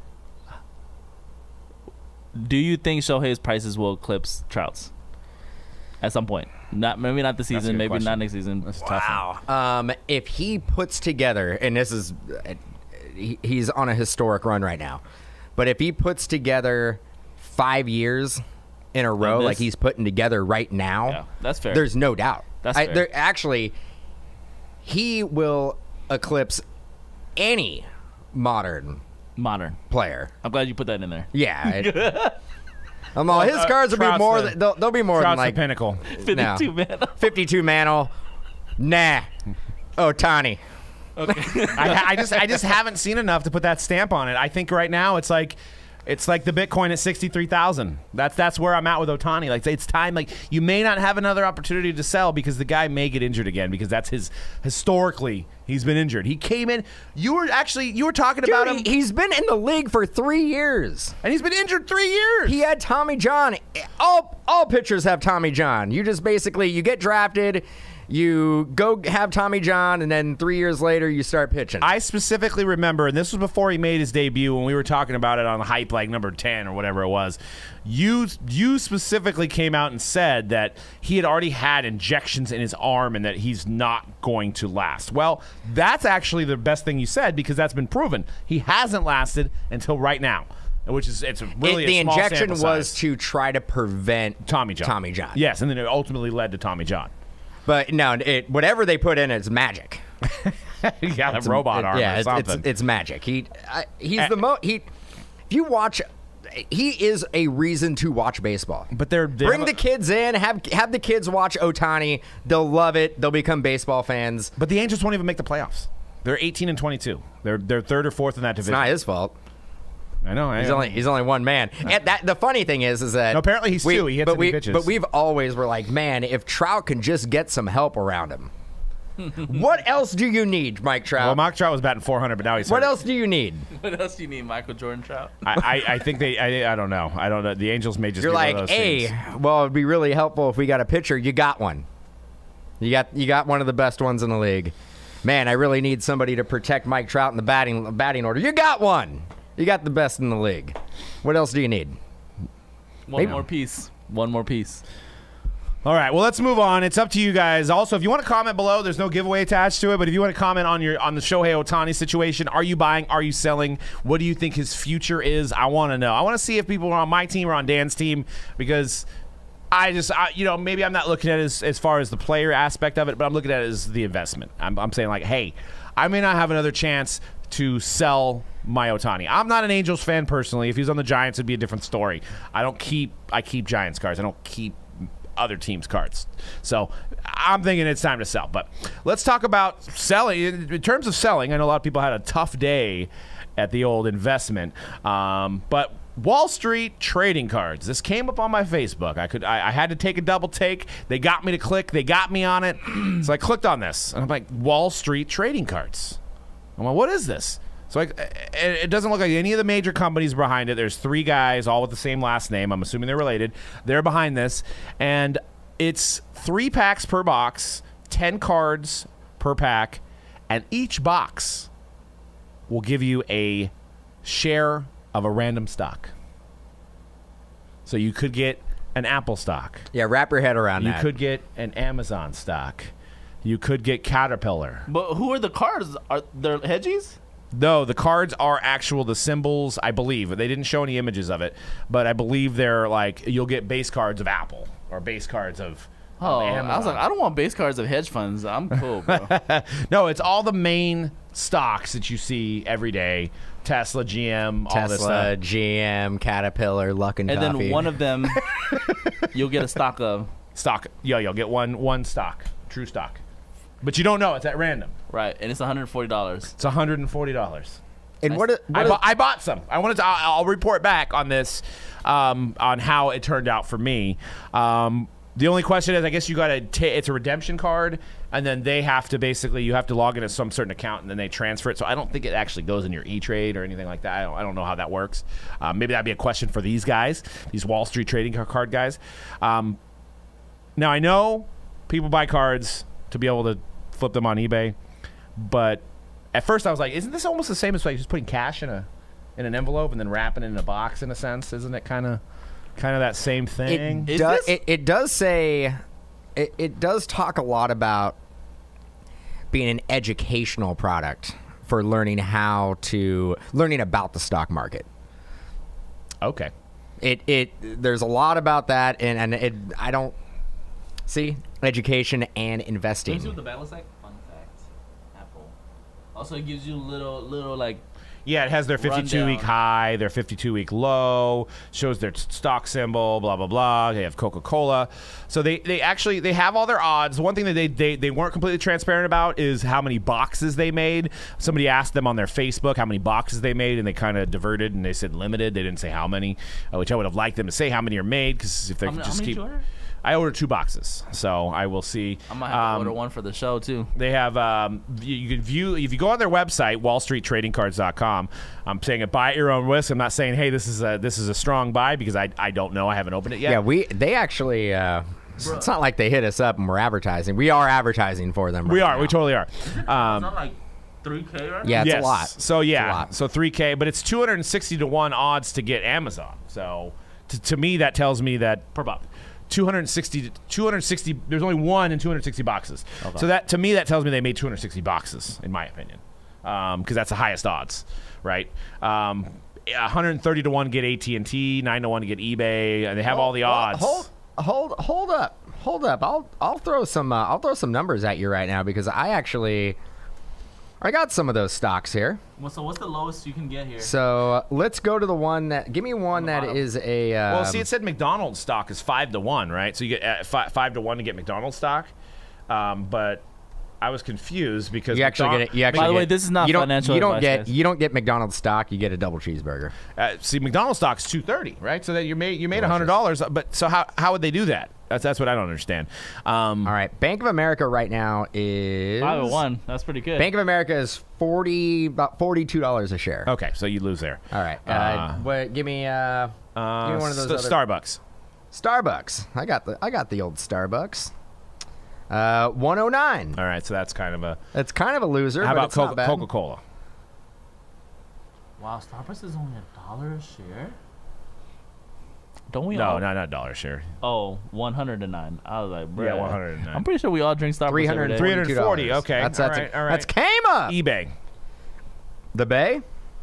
Do you think Shohei's prices will eclipse Trout's at some point? Not maybe not this a season, good maybe question. not next season. That's a tough one. Wow. Um, if he puts together, and this is, uh, he, he's on a historic run right now, but if he puts together five years in a row this? like he's putting together right now, Yeah, that's fair. there's no doubt. That's I, fair. there, actually, he will eclipse any modern Modern. player. I'm glad you put that in there. Yeah. It, um, all his uh, cards will be Trout's more. the- Than, they'll, they'll be more Trout's than like the pinnacle. fifty-two, man. fifty-two mantle. Nah. Ohtani. I, I just I just haven't seen enough to put that stamp on it. I think right now it's like it's like the Bitcoin at sixty-three thousand. That's that's where I'm at with Ohtani. Like it's time. Like you may not have another opportunity to sell because the guy may get injured again because that's his historically he's been injured. He came in. You were actually you were talking Dude, about him, he- he's been in the league for three years. and he's been injured three years. He had Tommy John. All all pitchers have Tommy John. You just basically you get drafted, you go have Tommy John, and then three years later you start pitching. I specifically remember, and this was before he made his debut when we were talking about it on Hype, like number ten or whatever it was. You you specifically came out and said that he had already had injections in his arm and that he's not going to last. Well, that's actually the best thing you said because that's been proven. He hasn't lasted until right now, which is it's really It- the a small injection sample was size. to try to prevent Tommy John. Tommy John. Yes, and then it ultimately led to Tommy John. But no, it, whatever they put in, it's magic. He got a robot It- arm yeah, or it's, something. it's it's magic. He I, he's Uh, the mo. He, if you watch, he is a reason to watch baseball. but they're they Bring have the a- kids in. Have have the kids watch Ohtani. They'll love it. They'll become baseball fans. But the Angels won't even make the playoffs. They're eighteen and twenty-two. They're they're third or fourth in that It's division. not his fault. I know. I He's know. only he's only one man. And that the funny thing is, is that No, apparently he's we, two. He hits but and he we pitches. but we've always were like, man, if Trout can just get some help around him, what else do you need, Mike Trout? Well, Mike Trout was batting four hundred, but now he's what hurt. else do you need? What else do you need, Michael Jordan Trout? I, I, I think they. I, I don't know. I don't know. The Angels may just. You're be one like, of those hey, teams. well, it'd be really helpful if we got a pitcher. You got one. You got you got one of the best ones in the league. Man, I really need somebody to protect Mike Trout in the batting batting order. You got one. You got the best in the league. What else do you need? One Maybe- more piece. One more piece. All right. Well, let's move on. It's up to you guys. Also, if you want to comment below, there's no giveaway attached to it. But if you want to comment on your on the Shohei Ohtani situation, are you buying? Are you selling? What do you think his future is? I want to know. I want to see if people are on my team or on Dan's team because. I just, I, you know, maybe I'm not looking at it as, as far as the player aspect of it, but I'm looking at it as the investment. I'm, I'm saying like, hey, I may not have another chance to sell my Ohtani. I'm not an Angels fan personally. If he was on the Giants, it'd be a different story. I don't keep, I keep Giants cards. I don't keep other teams' cards. So I'm thinking it's time to sell. But let's talk about selling. In, in terms of selling, I know a lot of people had a tough day at the old investment, um, but. Wall Street trading cards. This came up on my Facebook. I could. I, I had to take a double take. They got me to click. They got me on it. So I clicked on this, and I'm like, Wall Street trading cards. I'm like, what is this? So I, it, it doesn't look like any of the major companies behind it. There's three guys, all with the same last name. I'm assuming they're related. They're behind this, and it's three packs per box, ten cards per pack, and each box will give you a share of a random stock. So you could get an Apple stock. Yeah, wrap your head around You that. could get an Amazon stock. You could get Caterpillar. But who are the cards? Are they hedgies? No, the cards are actual, the symbols, I believe. They didn't show any images of it, but I believe they're like, you'll get base cards of Apple or base cards of, Oh, of I Amazon. was like, I don't want base cards of hedge funds. I'm cool, bro. No, it's all the main stocks that you see every day. Tesla, G M, all this Tesla, stuff. G M, Caterpillar, Luckin And Coffee. then one of them, you'll get a stock of. Stock. Yeah, you'll get one one stock, true stock. But you don't know. It's at random. Right, and it's one hundred forty dollars. It's one hundred forty dollars. and what? What I, is- bu- I bought some. I wanted to. I'll, I'll report back on this, um, on how it turned out for me. Um, the only question is, I guess you got to. Ta- it's a redemption card, and then they have to basically you have to log into some certain account, and then they transfer it. So I don't think it actually goes in your E-Trade or anything like that. I don't, I don't know how that works. Um, maybe that'd be a question for these guys, these Wall Street trading card guys. Um, now I know people buy cards to be able to flip them on eBay, but at first I was like, isn't this almost the same as like just putting cash in a in an envelope and then wrapping it in a box in a sense? Isn't it kind of kind of that same thing? It, Is do- this- it, it does say, it, it does talk a lot about being an educational product for learning how to, learning about the stock market. Okay. It, it, there's a lot about that, and, and it, I don't, see, education and investing. the battle is like? Fun fact. Apple. Also, it gives you little, little like. Yeah, it has their fifty-two week Rundown. high, their fifty-two week low, shows their t- stock symbol, blah blah blah. They have Coca-Cola, so they, they actually they have all their odds. One thing that they, they they weren't completely transparent about is how many boxes they made. Somebody asked them on their Facebook how many boxes they made, and they kind of diverted and they said limited. They didn't say how many, uh, which I would have liked them to say how many are made because if they How could many- how just many keep. did you order? I ordered two boxes, so I will see. I might have Um, to order one for the show too. They have, um, you, you can view, if you go on their website, wall street trading cards dot com, I'm saying it buy at your own risk. I'm not saying, hey, this is a, this is a strong buy because I, I don't know. I haven't opened it yet. Yeah, we, they actually, uh, it's not like they hit us up and we're advertising. We are advertising for them. we right are. now. We totally are. Um, Not like three K right Yeah, it's yes. a lot. So, It's a yeah. lot. So three K, but it's two hundred sixty to one odds to get Amazon. So to, to me, that tells me that per box. two hundred sixty, two hundred sixty, there's only one in two hundred sixty boxes. So that, to me, that tells me they made two hundred sixty boxes, in my opinion, because that's the highest odds, right? Um, one hundred thirty to one get A T and T, nine to one to get eBay, and they have all the Well, odds. Hold, hold, hold up, hold up. I'll, I'll throw some, uh, I'll throw some numbers at you right now because I actually, I got some of those stocks here. Well, so what's the lowest you can get here? So uh, let's go to the one that. Give me one the that bottom. is a. Um, Well, see, it said McDonald's stock is five to one, right? So you get uh, fi- five to one to get McDonald's stock, um, but I was confused because you actually McDon- get it. You actually By the get, way, this is not you don't, financial You don't advice, get. guys. You don't get McDonald's stock. You get a double cheeseburger. Uh, see, McDonald's stock's two thirty, right? So that you made you made a hundred dollars, but so how how would they do that? That's that's what I don't understand. Um, All right, Bank of America right now is Five and one. That's pretty good. Bank of America is forty about forty two dollars a share. Okay, so you lose there. All right, uh, Uh, what? Give me uh, Uh, give me one of those St- other- Starbucks. Starbucks. I got the I got the old Starbucks. Uh, one oh nine. All right, so that's kind of a. It's kind of a loser. How but about it's not Coca- bad. Coca-Cola? Wow, Starbucks is only a dollar a share. Don't we No, all? not not dollar share. Oh, one hundred nine. I was like, bruh. Yeah, one hundred nine. I'm pretty sure we all drink Starbucks Three every hundred day. Three hundred forty. dollars. Okay, that's all that's right, a, all right. that's came up. eBay. The Bay.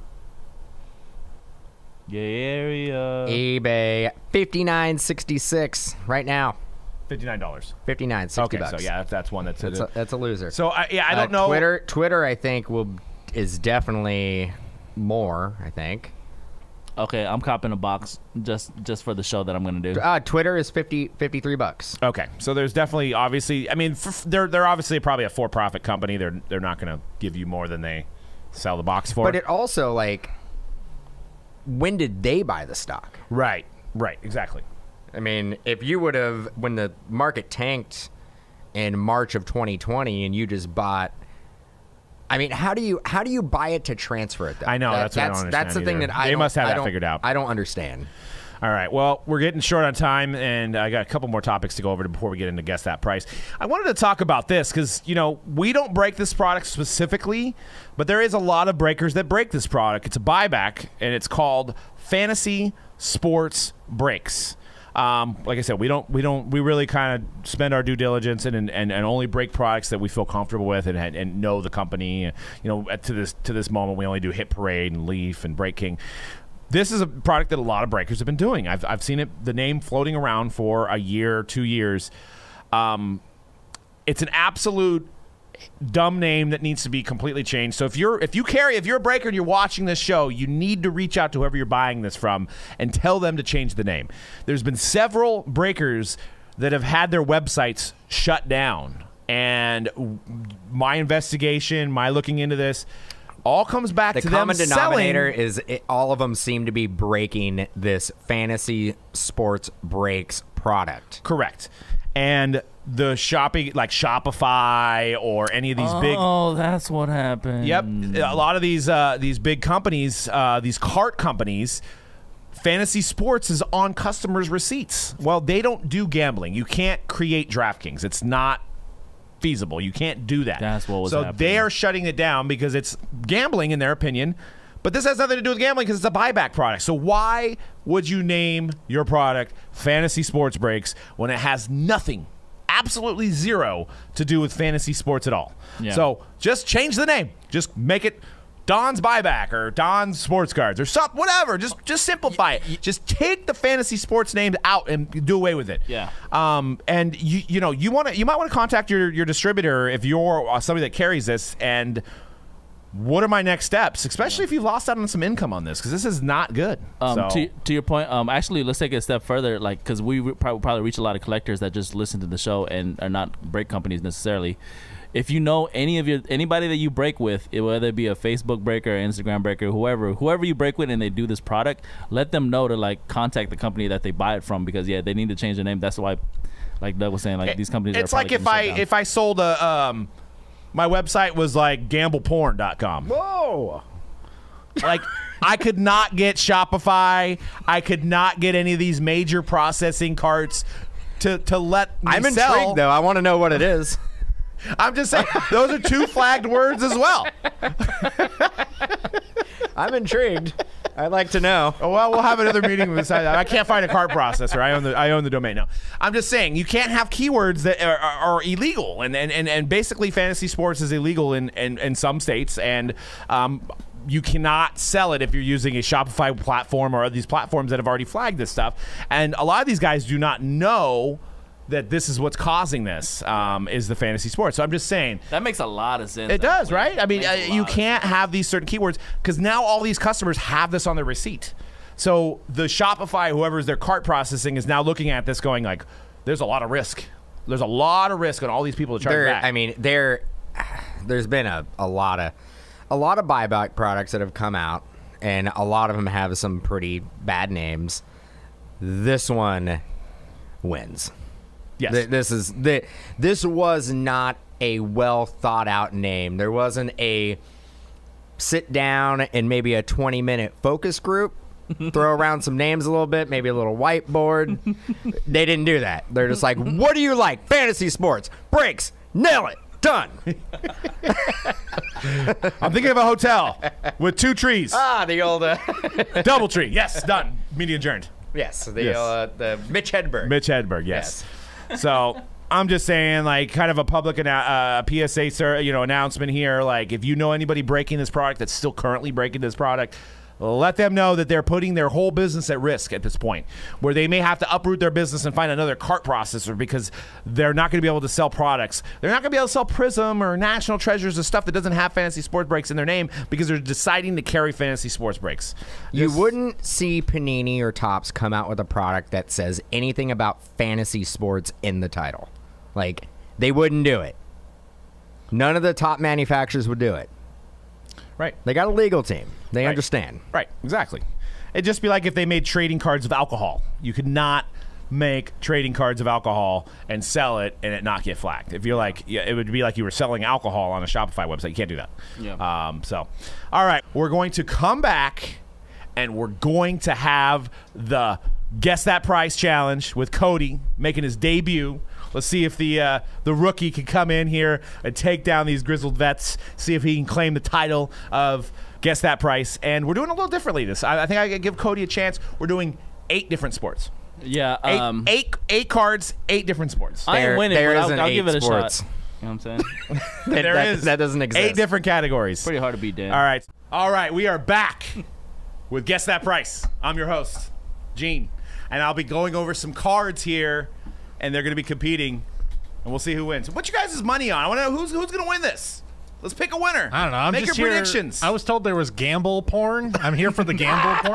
Yeah, area. eBay fifty nine sixty six right now. Fifty-nine dollars. Fifty nine sixty Okay, bucks. so yeah, that's, that's one that's. that's a, that's a loser. so I, yeah, I Uh, don't know. Twitter. Twitter, I think will is definitely more. I think. Okay, I'm copping a box just just for the show that I'm gonna do. Uh, Twitter is fifty fifty-three bucks. Okay, so there's definitely, obviously, I mean, f- they're they're obviously probably a for-profit company. They're they're not going to give you more than they sell the box for. But it also like, when did they buy the stock? right, right, exactly. I mean, if you would have, when the market tanked in March of twenty twenty, and you just bought, I mean, how do you how do you buy it to transfer it? Though? I know, that's what I don't that's the understand thing either. that I They don't- must have I that don't- figured out. I don't understand. All right. Well, we're getting short on time, and I got a couple more topics to go over before we get into Guess That Price. I wanted to talk about this because, you know, we don't break this product specifically, but there is a lot of breakers that break this product. It's a buyback, and it's called Fantasy Sports Breaks. Um, like I said, we don't, we don't, we really kind of spend our due diligence and, and, and only break products that we feel comfortable with and, and know the company. You know, to this to this moment, we only do Hit Parade and Leaf and Break King. This is a product that a lot of breakers have been doing. I've I've seen it, the name floating around for a year, two years. Um, it's an absolute dumb name that needs to be completely changed. So if you're if you carry if you're a breaker and you're watching this show, you need to reach out to whoever you're buying this from and tell them to change the name. There's been several breakers that have had their websites shut down, and my investigation, my looking into this, all comes back the to common them denominator selling. is it, all of them seem to be breaking this Fantasy Sports Breaks product. Correct. And the shopping, like Shopify or any of these big. Oh, that's what happened. Yep, a lot of these uh, these big companies, uh, these cart companies, Fantasy Sports is on customers' receipts. Well, they don't do gambling. You can't create DraftKings. It's not feasible. You can't do that. That's what was so happening. they are shutting it down because it's gambling in their opinion. But this has nothing to do with gambling because it's a buyback product. So why would you name your product Fantasy Sports Breaks when it has nothing, absolutely zero, to do with fantasy sports at all? Yeah. So just change the name. Just make it Don's Buyback or Don's Sports Cards or something, whatever. Just just simplify it. Just take the fantasy sports name out and do away with it. Yeah. Um. And you you know you want to you might want to contact your your distributor if you're uh, somebody that carries this and. What are my next steps, especially if you've lost out on some income on this, because this is not good. Um, so. to, to your point, um, actually, let's take it a step further, like because we re- probably, probably reach a lot of collectors that just listen to the show and are not break companies necessarily. If you know any of your anybody that you break with, it, whether it be a Facebook breaker, Instagram breaker, whoever, whoever you break with, and they do this product, let them know to like contact the company that they buy it from because yeah, they need to change their name. That's why, like Doug was saying, like these companies. It's are like if I if I sold a um, my website was like gamble porn dot com. Whoa. Like, I could not get Shopify. I could not get any of these major processing carts to, to let me I'm sell. intrigued, though. I want to know what it is. I'm just saying, those are two flagged words as well. I'm intrigued. I'd like to know. Oh, well, we'll have another meeting beside that. I can't find a cart processor. I own the I own the domain now. I'm just saying you can't have keywords that are, are, are illegal, and, and, and, and basically fantasy sports is illegal in, in, in some states, and um, you cannot sell it if you're using a Shopify platform or these platforms that have already flagged this stuff. And a lot of these guys do not know that this is what's causing this, um, is the fantasy sports. So I'm just saying. That makes a lot of sense. It does, actually. right? I mean, Makes uh, a you lot of can't have these certain keywords because now all these customers have this on their receipt. So the Shopify, whoever's their cart processing, is now looking at this going like, there's a lot of risk. There's a lot of risk on all these people to charge There, back. I mean, there, there's been a, a lot of a lot of buyback products that have come out, and a lot of them have some pretty bad names. This one wins. yes. Th- This is the this was not a well thought out name. There wasn't a sit down and maybe a twenty minute focus group, throw around some names a little bit, maybe a little whiteboard. They didn't do that. They're just like, what do you like? Fantasy sports, breaks, nail it, done. I'm thinking of a hotel with two trees. Ah, the old uh, Double tree. Yes, done. Meeting adjourned. yes, the Yes. Uh, the Mitch Hedberg. Mitch Hedberg, yes. So I'm just saying, like, kind of a public annou- uh, P S A, sir, you know, announcement here. Like, if you know anybody breaking this product that's still currently breaking this product, let them know that they're putting their whole business at risk at this point, where they may have to uproot their business and find another cart processor because they're not going to be able to sell products. They're not going to be able to sell Prism or National Treasures or stuff that doesn't have fantasy sports breaks in their name because they're deciding to carry fantasy sports breaks. You This- wouldn't see Panini or Topps come out with a product that says anything about fantasy sports in the title. Like, they wouldn't do it. None of the top manufacturers would do it. Right. They got a legal team. They Right. understand. Right, exactly. It'd just be like if they made trading cards of alcohol. You could not make trading cards of alcohol and sell it and it not get flagged. If you're like, yeah, it would be like you were selling alcohol on a Shopify website. You can't do that. Yeah. Um, so, all right, we're going to come back and we're going to have the Guess That Price challenge with Cody making his debut. Let's see if the uh, the rookie can come in here and take down these grizzled vets. See if he can claim the title of Guess That Price. And we're doing a little differently. This I, I think I could give Cody a chance. We're doing eight different sports. Yeah. Eight, Um, eight, eight cards, eight different sports. I There- ain't winning, there but isn't I'll, I'll eight give it a sports. shot. You know what I'm saying? That, There that, is that doesn't exist. Eight different categories. Pretty hard to beat, Dan. All right. All right. We are back with Guess That Price. I'm your host, Gene. And I'll be going over some cards here, and they're going to be competing, and we'll see who wins. What's your guys' money on? I want to know who's, who's going to win this. Let's pick a winner. I don't know. I'm Make just your here- predictions. I was told there was gamble porn. I'm here for the gamble porn.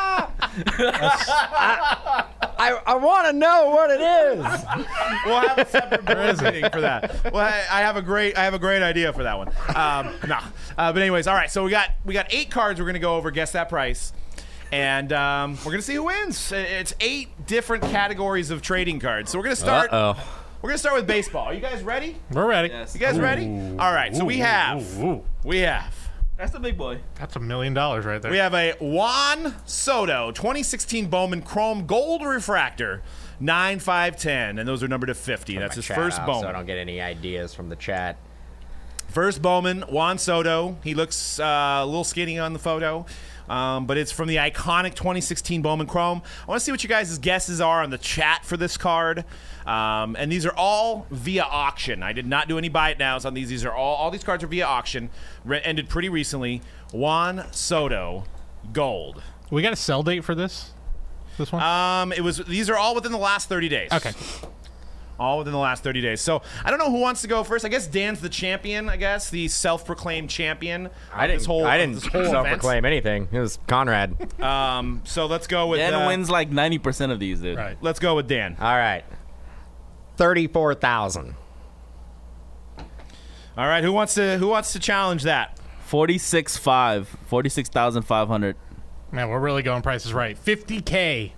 I, I want to know what it is. We'll have a separate board meeting for that. Well, I, I have a great, I have a great idea for that one. Um, no, uh, but anyways, all right. So we got, we got eight cards. We're gonna go over. Guess That Price, and um, we're gonna see who wins. It's eight different categories of trading cards. So we're gonna start. Uh-oh. We're gonna start with baseball. Are you guys ready? We're ready. Yes. You guys ready? All right. So we have, Ooh, ooh. we have. That's the big boy. That's a million dollars right there. We have a Juan Soto twenty sixteen Bowman Chrome Gold Refractor, nine five ten, and those are numbered to fifty. That's his Chat first off Bowman. So I don't get any ideas from the chat. First Bowman, Juan Soto. He looks uh, a little skinny on the photo, um, but it's from the iconic twenty sixteen Bowman Chrome. I want to see what you guys' guesses are on the chat for this card. Um, and these are all via auction. I did not do any buy it nows on these. These are all all these cards are via auction. Re- ended pretty recently. Juan Soto, gold. We got a sell date for this. This one. Um, it was. These are all within the last thirty days. okay. All within the last thirty days. So I don't know who wants to go first. I guess Dan's the champion. I guess the self-proclaimed champion. I of didn't. This whole, I of didn't this whole event. self-proclaim anything. It was Conrad. Um, so let's go with. Dan uh, wins like ninety percent of these, dude. Right. Let's go with Dan. All right. Thirty-four thousand. All right. Who wants to Who wants to challenge that? forty-six five. forty-six thousand five hundred. Man, we're really going prices right. fifty K.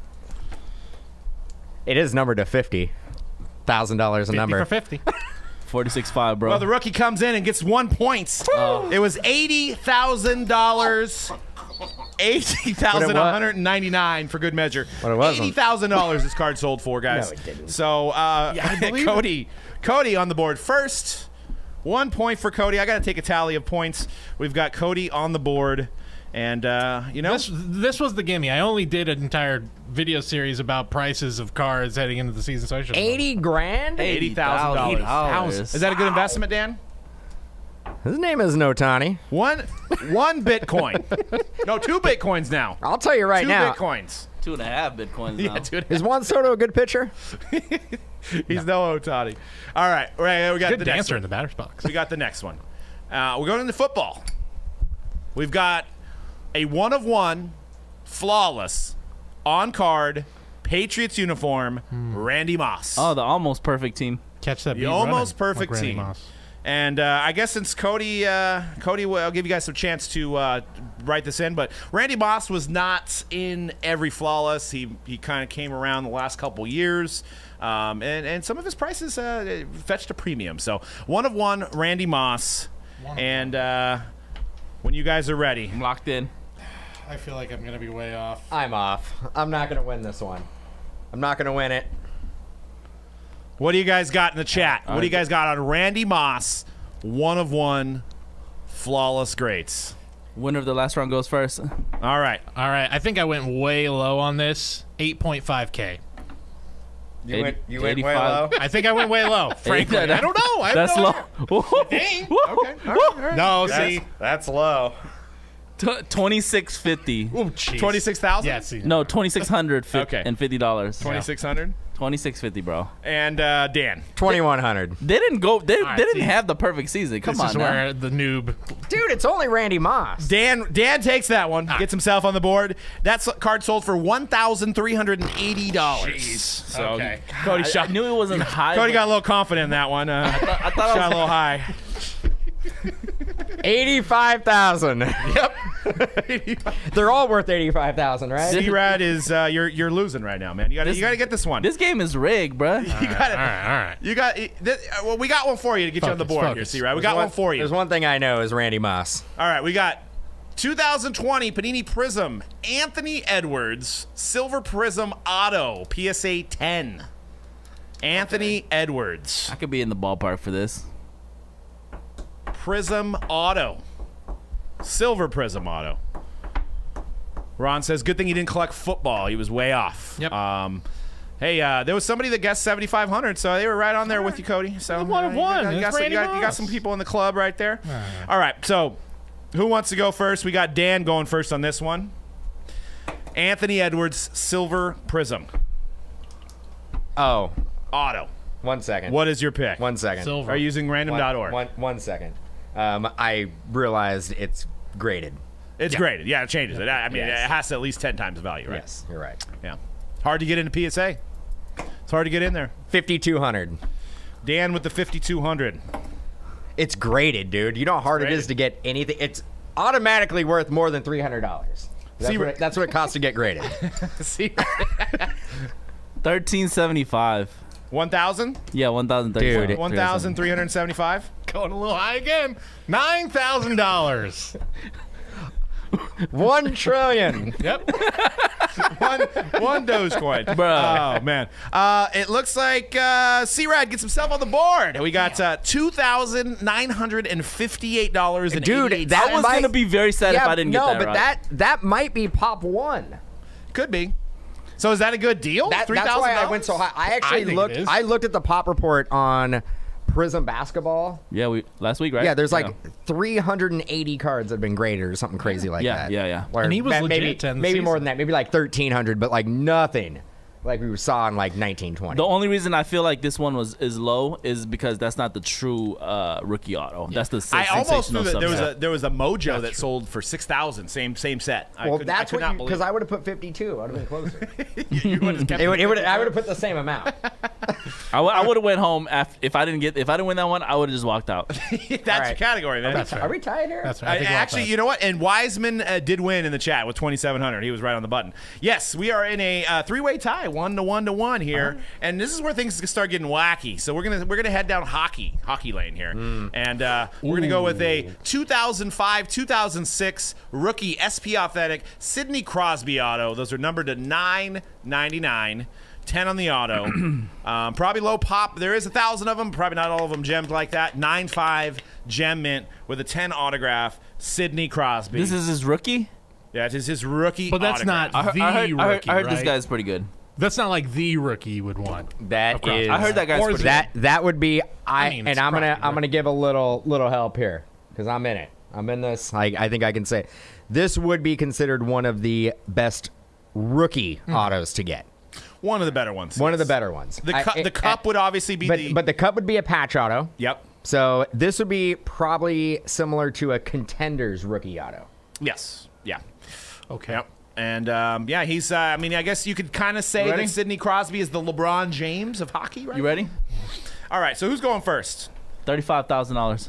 It is numbered to fifty thousand dollars a fifty number. for fifty. forty-six five, bro. Well, the rookie comes in and gets one point. It was eighty thousand dollars. Eighty thousand one hundred and ninety-nine for good measure. But it wasn't. Eighty thousand dollars this card sold for, guys. No, it didn't. So, uh, I believe Cody, Cody on the board first. One point for Cody. I got to take a tally of points. We've got Cody on the board, and uh, you know, This this was the gimme. I only did an entire video series about prices of cards heading into the season, so I should. Eighty grand. eighty thousand dollars. Is that a good investment, Dan? His name isn't Otani. One, one Bitcoin. No, two Bitcoins now. I'll tell you right Two now. Bitcoins. Two and a half bitcoins Yeah, now. dude. Is Juan Soto a good pitcher? He's no Otani. All right, right. We got Good the next dancer one. in the batter's box. We got the next one. Uh, we're going into football. We've got a one of one, flawless, on card, Patriots uniform, Randy Moss. Oh, the almost perfect team. Catch that. The beat almost running, perfect like Randy team. Moss. And uh, I guess since Cody, uh, Cody, will I'll give you guys some chance to uh, write this in. But Randy Moss was not in every flawless. He he kind of came around the last couple years, um, and and some of his prices uh, fetched a premium. So one of one, Randy Moss, and uh, when you guys are ready, I'm locked in. I feel like I'm gonna be way off. I'm off. I'm not going to win this one. I'm not going to win it. what do you guys got in the chat? What do you guys got on Randy Moss? One of one, flawless greats. Winner of the last round goes first. All right. All right, I think I went way low on this. eight point five K. You eighty- went, you went way eighty-five. low? I think I went way low. Frankly, Yeah, that- I don't know. I have That's no low. idea. Okay. All right, all right. No, That's, see. that's low. twenty-six fifty. Ooh, jeez. Twenty-six thousand. Yeah, see. No, twenty-six hundred Okay. and fifty dollars. Twenty-six hundred. twenty-six fifty, bro. And uh, Dan. twenty-one hundred. They didn't go. They, right, they didn't see. have the perfect season. Come This on is now. where the noob. Dude, it's only Randy Moss. Dan Dan takes that one, gets himself on the board. That s- card sold for one thousand three hundred and eighty dollars. So Okay. Cody I, shot. I knew it wasn't high. Cody but got a little confident in that one. Uh, I thought I shot a was little high. eighty-five thousand. Yep. They're all worth eighty-five thousand, right? C-Rad is uh, you're you're losing right now, man. You got to This- you got to get this one. This game is rigged, bro. you got All right, all right. You got this, uh, well. We got one for you to get you on the Focus, board here, focus. C-Rad. We There's got one for you. There's one thing I know is Randy Moss. All right, we got two thousand twenty Panini Prism, Anthony Edwards, Silver Prism Auto, P S A ten. Anthony okay. Edwards. I could be in the ballpark for this. Prism Auto. Silver Prism Auto. Ron says, good thing he didn't collect football. He was way off. Yep. Um, hey, uh, there was somebody that guessed seventy-five hundred, so they were right on there with you, Cody. So one of uh, one. You got, you, got some, you, got, you got some people in the club right there. Right. All right, so who wants to go first? We got Dan going first on this one. Anthony Edwards, Silver Prism. Oh. Auto. One second. What is your pick? One second. Silver. Are you using random dot org? One, one, one second. Um, I realized it's graded. It's yeah. graded. Yeah, it changes it. I mean, yes. it has to at least ten times the value, right? Yes, you're right. Yeah. Hard to get into P S A. It's hard to get in there. fifty-two hundred. Dan with the fifty-two hundred. It's graded, dude. You know how hard it is to get anything? It's automatically worth more than three hundred dollars. That's, See, what it, that's what it costs to get graded. See? thirteen seventy-five. one thousand? Yeah, one thousand. Dude. one thousand three hundred seventy-five? Going a little high again. nine thousand dollars. One trillion. Yep. one, one Dogecoin. Bruh. Oh, man. Uh, it looks like uh, C-Rad gets himself on the board. We got uh, two thousand nine hundred fifty-eight dollars and Dude, eighty-eight that I was might- going to be very sad yeah, if I didn't no, get that but right. that that might be pop one. Could be. So is that a good deal? That, three thousand that's dollars? why I went so high. I I actually think it looked. is. I looked at the pop report on Prism Basketball. Yeah, we last week, right? Yeah, there's like three hundred eighty cards that have been graded or something crazy like Yeah, that. yeah, yeah. Or And he was ma- legit maybe to end the maybe more season. than that. Maybe like thirteen hundred, but like nothing like we saw in like nineteen twenty. The only reason I feel like this one was is low is because that's not the true uh, rookie auto. That's the I almost sensational knew that there was subset. a there was a Mojo that sold for six thousand. Same same set. I Well, could, that's I could what not you believe because it. I would have put fifty-two. I would have been closer. you, you would have kept it would, it would, it I would have put the same amount. I would have went home after, if I didn't get if I didn't win that one. I would have just walked out. That's your right. category, man. That's right. Are we tied here? That's right. I I, think we're all actually, tied. you know what? And Wiseman uh, did win in the chat with twenty-seven hundred. He was right on the button. Yes, we are in a uh, three-way tie, one to one to one here, uh-huh. and this is where things start getting wacky. So we're gonna we're gonna head down hockey hockey lane here, mm. and uh, we're gonna go with a two thousand five, two thousand six rookie S P Authentic Sidney Crosby auto. Those are numbered to nine ninety-nine. ten on the auto. um, probably low pop. There is a thousand of them. Probably not all of them gemmed like that. nine five gem mint with a ten autograph. Sidney Crosby. This is his rookie. Yeah, it is his rookie. But that's autograph. not I heard, the I heard, rookie. I heard, I heard this right? guy's pretty good. That's not like the rookie you would want. That Crosby. is. I heard that guy's Or pretty is That that would be I, I mean, and it's I'm gonna Crosby, I'm right? gonna give a little little help here because I'm in it. I'm in this. I I think I can say this would be considered one of the best rookie Hmm. autos to get. one of the better ones. One of the yes. better ones. The, I- cu- the it- cup would obviously be but the. but the cup would be a patch auto. Yep. So this would be probably similar to a Contenders rookie auto. Yes. Yeah. Okay. Yep. And um, yeah, he's. Uh, I mean, I guess you could kind of say You ready? that Sidney Crosby is the LeBron James of hockey, right? You ready? All right. So who's going first? Thirty-five thousand dollars.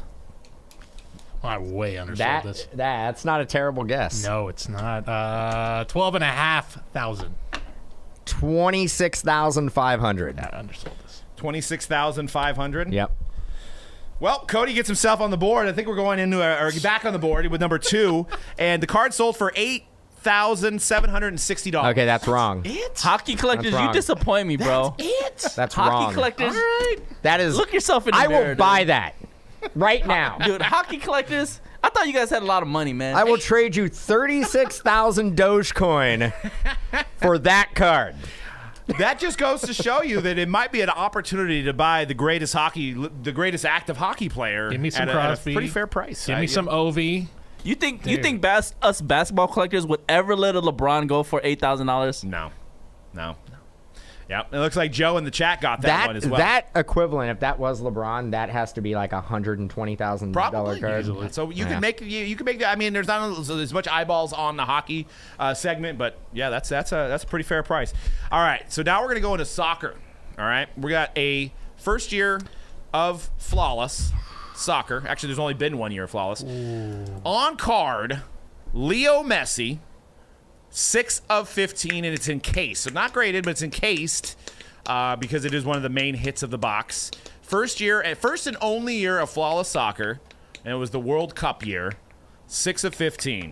I way undersold That this. that's not a terrible guess. No, it's not. Uh, twelve and a half thousand. Twenty six thousand five hundred. I undersold this. Twenty-six thousand five hundred. Yep. Well, Cody gets himself on the board. I think we're going into a, or back on the board with number two, and the card sold for eight thousand seven hundred and sixty dollars. Okay, that's wrong. It. Hockey collectors, That's you wrong. disappoint me, bro. It. That's Hockey wrong. collectors, That is. look yourself in the I mirror, will dude. buy that right now. Dude, hockey collectors. I thought you guys had a lot of money, man. I will trade you thirty-six thousand Dogecoin for that card. That just goes to show you that it might be an opportunity to buy the greatest hockey, the greatest active hockey player Give me some at, a, at a Crosby. pretty fair price. Give I- me some Ovi. You think you Dude. think bas- us basketball collectors would ever let a LeBron go for eight thousand dollars? No, no. Yep. It looks like Joe in the chat got that, That one as well. that equivalent, if that was LeBron, that has to be like a hundred and twenty thousand dollar Probably. card. So you Yeah. can make you, you can make. I mean, there's not as much eyeballs on the hockey uh, segment, but yeah, that's that's a that's a pretty fair price. All right, so now we're gonna go into soccer. All right, we got a first year of flawless soccer. Actually, there's only been one year of flawless. On card, Leo Messi, six of fifteen, and it's encased. So not graded, but it's encased uh, because it is one of the main hits of the box. First year, uh, first and only year of flawless soccer, and it was the World Cup year. Six of fifteen.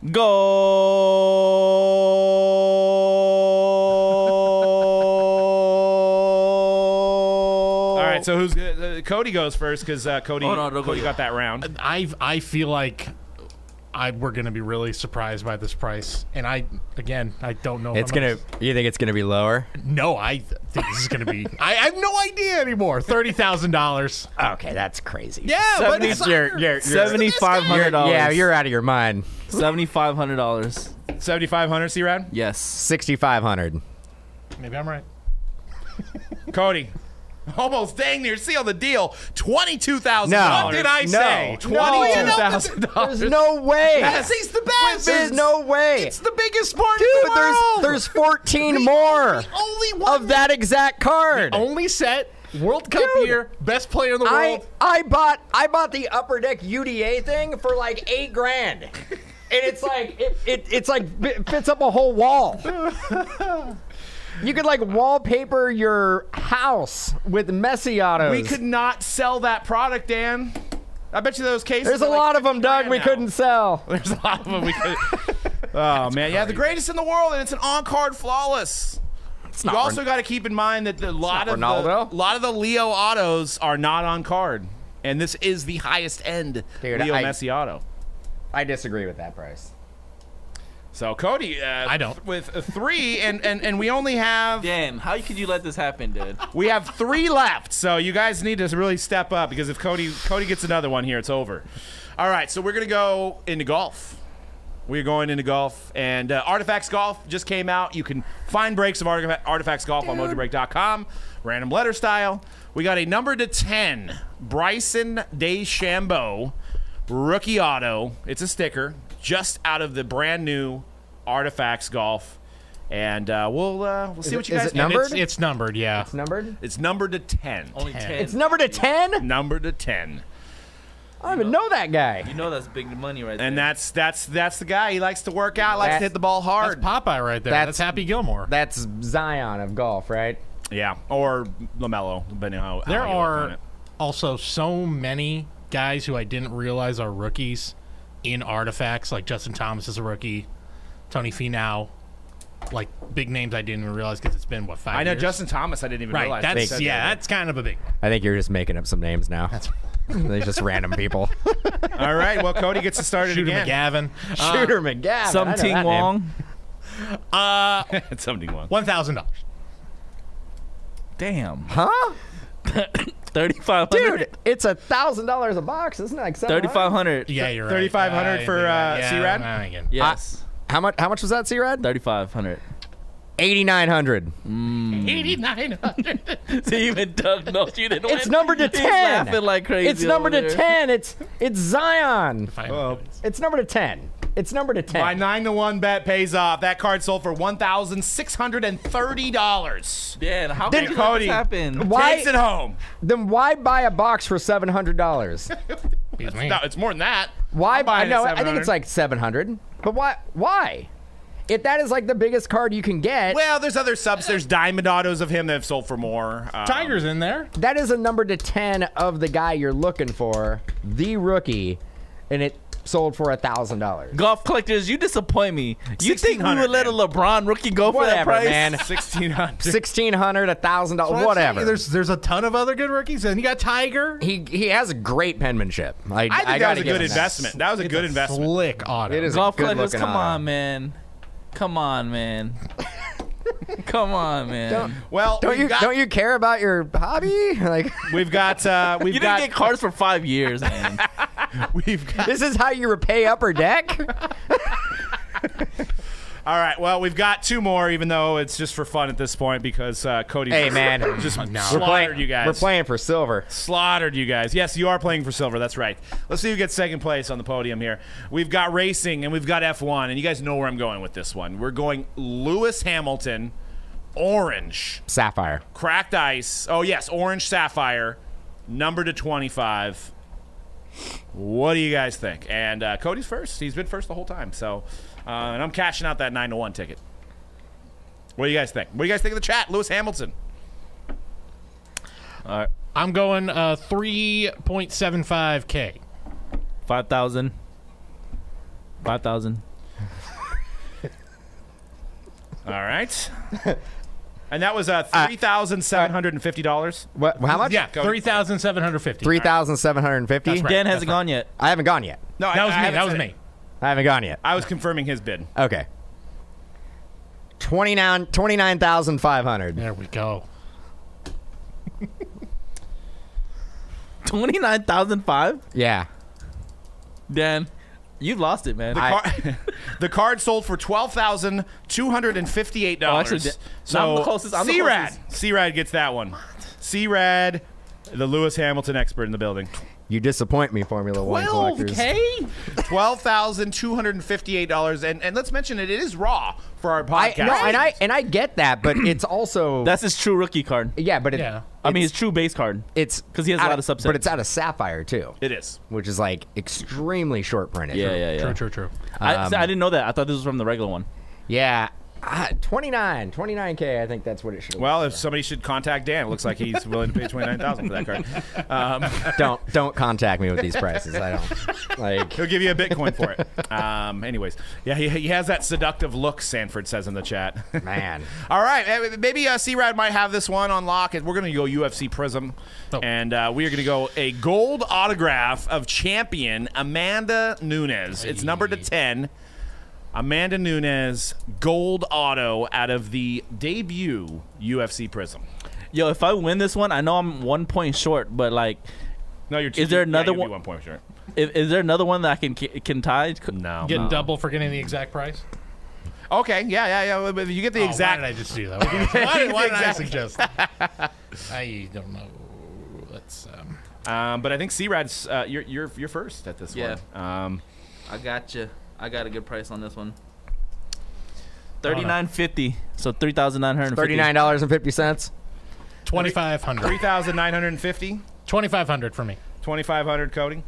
Go. All right, so who's uh, Cody goes first because uh, Cody Oh, no, don't go Cody yet. got that round. I I feel like I we're gonna be really surprised by this price, and I again I don't know. if It's I'm gonna. You think it's gonna be lower? No, I think this is gonna be. I, I have no idea anymore. Thirty thousand dollars. Okay, that's crazy. Yeah, but Seventy- it's You're, soccer. you're, you're, Seventy-five hundred you're- dollars. yeah, you're out of your mind. seventy-five hundred dollars. seventy-five hundred, C-Rad? Yes. Sixty-five hundred. Maybe I'm right. Cody. Almost dang near seal the deal. twenty-two thousand No. dollars. What did I No. say? twenty-two thousand dollars. There's no way. Yes, he's the best. There's no way. It's the biggest sport Dude, in the there's world. there's fourteen more Only one of that exact card. only set World Cup Dude. year, best player in the I world. I bought I bought the Upper Deck U D A thing for like eight grand, and it's like it, it it's like it fits up a whole wall. You could like wallpaper your house with Messi autos. we could not sell that product, Dan. I bet you those cases. There's a are like lot of them, fifty Doug. grand We now. couldn't sell. There's a lot of them we could. Oh man, yeah, the greatest in the world, and it's an on-card flawless. It's You not also got to keep in mind that the lot not of Ronaldo. the lot of the Leo autos are not on card, and this is the highest end Dude, Leo I- Messi auto. I disagree with that price. So Cody, uh, I don't. with a three, and, and and we only have Dan, how could you let this happen, dude? we have three left. So you guys need to really step up because if Cody Cody gets another one here, it's over. All right, so we're gonna go into golf. We're going into golf, and uh, Artifacts Golf just came out. You can find breaks of Artif- Artifacts Golf on mojo break dot com, random letter style. We got a number to ten, Bryson DeChambeau, rookie auto. It's a sticker, just out of the brand new Artifacts Golf, and uh, we'll uh, we'll see it- what you is guys it get. numbered? It's, it's numbered, yeah. It's numbered. It's numbered to ten. Only ten. It's numbered to ten. Number to ten. I don't even know that guy. You know that's big money right there. And that's that's that's the guy. He likes to work out, likes That- to hit the ball That's hard. Popeye right there. That's- That's, Happy Gilmore. That's Zion of golf, right? Yeah, or LaMelo, depending on how There how you look on are it. also so many guys who I didn't realize are rookies in Artifacts, like Justin Thomas is a rookie, Tony Finau, like big names I didn't even realize because it's been what five I know years? Justin Thomas. I didn't even Right, realize. that's that. yeah, that's kind of a big one. I think you're just making up some names now. They're just random people. All right. Well, Cody gets to start it Shooter again. McGavin, Shooter McGavin. Some I know Ting that name. Wong. uh, It's something wrong. one thousand dollars. Damn. Huh? Thirty-five Dude, hundred. it's a thousand dollars a box, isn't it? Like Thirty-five hundred. Yeah, you're right. thirty-five hundred Uh, for, you're uh, right. C-Rad? Yeah, uh, again. Yes. How much? How much was that, C-Rad? Thirty-five hundred. Eighty-nine hundred. eighty-nine hundred. See, even Doug knows you didn't It's win. numbered to He's ten. laughing like crazy. It's numbered over to there. ten. It's it's Zion. Well, It's numbered to ten. It's numbered to ten. my nine to one bet pays off. That card sold for one thousand six hundred and thirty dollars. Dan, how Then could Cody- this happen? Why- Takes it home. Then why buy a box for seven hundred dollars? Excuse me. No, it's more than that. Why? I'm buying I know. it I think it's like seven hundred. But why? Why? If that is like the biggest card you can get, Well, there's other subs. There's diamond autos of him that have sold for more. Um, Tiger's in there. that is a number to ten of the guy you're looking for, the rookie, and it sold for a thousand dollars. Golf collectors, you disappoint me. You think we sixteen hundred, would let a man. LeBron rookie go for that Whatever, price? man. sixteen hundred. Sixteen hundred, a thousand dollars, That's what I'm saying. whatever. There's there's a ton of other good rookies, and you got Tiger. he he has a great penmanship. I, I think that gotta was a give good him that. investment. That was a good investment. Slick auto. It is. Golf Good collectors, looking come auto. on, man. Come on, man. Come on, man. Well, Don't we've you got, don't you care about your hobby? Like We've got. Uh, we've You got. didn't get cards for five years, man. We've got. this is how you repay Upper Deck? All right. Well, we've got two more, even though it's just for fun at this point because uh, Cody. Hey man, just we're slaughtered playing. you guys. We're playing for silver. Slaughtered you guys. Yes, you are playing for silver. That's right. Let's see who gets second place on the podium here. We've got racing and we've got F one, and you guys know where I'm going with this one. We're going Lewis Hamilton, orange, Sapphire. cracked ice. Oh yes, orange sapphire, number to twenty-five. What do you guys think? And uh, Cody's first. He's been first the whole time. So, uh, and I'm cashing out that nine to one ticket. What do you guys think? What do you guys think of the chat? Lewis Hamilton. All right. I'm going uh, three point seven five K. Five thousand. Five thousand. All right. And that was uh, three thousand seven hundred fifty dollars. What? How much? Yeah, three thousand seven hundred fifty. Three thousand seven hundred fifty. That's right. Dan hasn't gone yet. I haven't gone yet. No, That I- was I me. haven't That was said me. it. I haven't gone yet. I was confirming his bid. Okay. twenty-nine twenty-nine thousand five hundred. There we go. Twenty nine thousand five. Yeah. Dan, you lost it, man. The, I- car- the card sold for twelve thousand two hundred and fifty-eight dollars. Oh, actually, so I'm the closest- I'm the C-Rad, closest. C-Rad gets that one. C-Rad, the Lewis Hamilton expert in the building. You disappoint me, Formula One Twelve collectors. k. Twelve thousand two hundred and fifty-eight dollars, and and let's mention it. It is raw for our I podcast. no, and I and I get that, but it's also That's his true rookie card. yeah, but it, Yeah. I mean, his true base card. it's 'Cause he has a out lot of subsets. but it's out of sapphire too, It is. which is like extremely short printed. Yeah, yeah, yeah. True, true, true. I, Um, I didn't know that. I thought this was from the regular one. Yeah. Ah, twenty-nine, twenty-nine K, I think that's what it should have Well, if somebody should contact Dan, it looks like he's willing to pay twenty-nine thousand dollars for that card. Um, don't don't contact me with these prices. I don't like he'll give you a Bitcoin for it. Um, anyways, yeah, he, he has that seductive look, Sanford says in the chat. man. All right, eh, maybe uh, C-Rad might have this one on lock. We're going to go U F C Prism, Oh. and uh, we are going to go a gold autograph of champion Amanda Nunes. It's numbered to ten. Amanda Nunes, gold auto out of the debut U F C Prism. Yo, if I win this one, I know I'm one point short, but like, No, you're. Is there yeah, another you'll be one- one point short. is, is there another one that I can can tie? No. Get no. double for getting the exact price. Okay, yeah, yeah, yeah. But if you get the Oh, exact. Why did I just do that? Why, why did, why did I Exact- suggest that? I don't know. Let's. Um, Um, but I think C-Rad's uh, you're you're you're first at this Yeah. one. Um, I got you. I got a good price on this one. Thirty-nine fifty. So three thousand nine hundred. Thirty-nine dollars and fifty cents. twenty-five three hundred. thousand nine hundred and fifty. twenty-five hundred for me. Twenty-five hundred, Cody.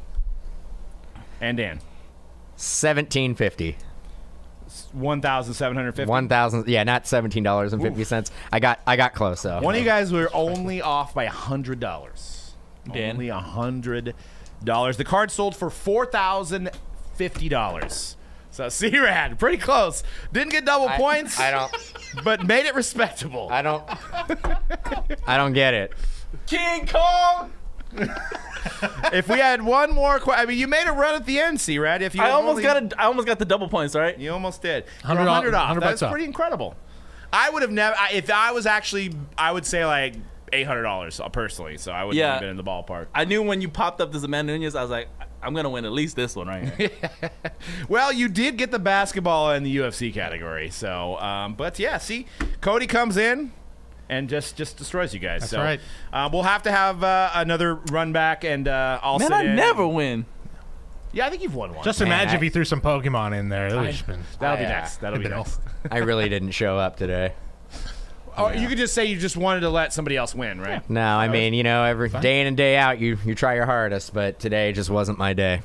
And Dan. Seventeen fifty. One thousand seven hundred fifty. One thousand. Yeah, not seventeen dollars and fifty cents. I got I got close though. One of you guys were only off by a hundred dollars. Dan? Only a hundred dollars. The card sold for four thousand fifty dollars. So C-Rad, pretty close. Didn't get double I- points, I don't. but made it respectable. I don't. I don't get it. King Kong. If we had one more, qu- I mean, you made a run at the end, C-Rad. If you I had almost only- got a, I almost got the double points. All right. You almost did. one hundred one hundred off. one hundred That's bucks off. pretty incredible. I would have never. I- If I was actually, I would say like eight hundred dollars personally. So I wouldn't Yeah. have been in the ballpark. I knew when you popped up this Amanda Nunes, I was like, I'm gonna win at least this one right here. Well, you did get the basketball in the U F C category. So, um, but yeah, see, Cody comes in and just just destroys you guys. That's so, right. Uh, we'll have to have uh, another run back, and uh, I'll Man, sit I in. never win. Yeah, I think you've won one. Just Man, imagine I- if he threw some Pokemon in there. That would have been. That'll be I, uh, next. That'll be you know. next. I really didn't show up today. Oh, you could just say you just wanted to let somebody else win, right? No, I mean, you know, every day in and day out, you you try your hardest, but today just wasn't my day.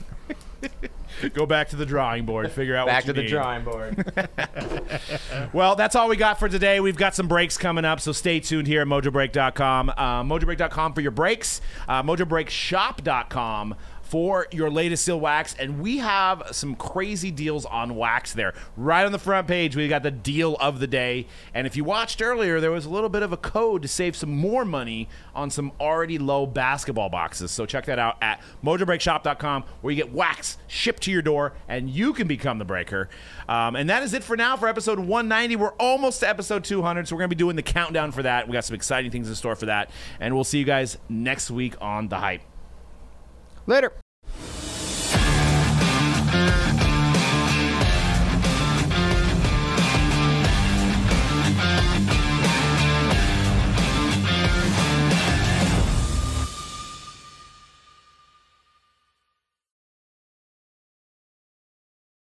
Go back to the drawing board. Figure out Back what to you the need. drawing board. Well, that's all we got for today. We've got some breaks coming up, so stay tuned here at mojo break dot com. Uh, mojo break dot com for your breaks, uh, mojo break shop dot com for your latest seal wax, and we have some crazy deals on wax there. Right on the front page, we got the deal of the day, and if you watched earlier, there was a little bit of a code to save some more money on some already low basketball boxes, so check that out at mojo break shop dot com, where you get wax shipped to your door, and you can become the breaker. Um, and that is it for now for episode one ninety. We're almost to episode two hundred, so we're going to be doing the countdown for that. We got some exciting things in store for that, and we'll see you guys next week on The Hype. Later.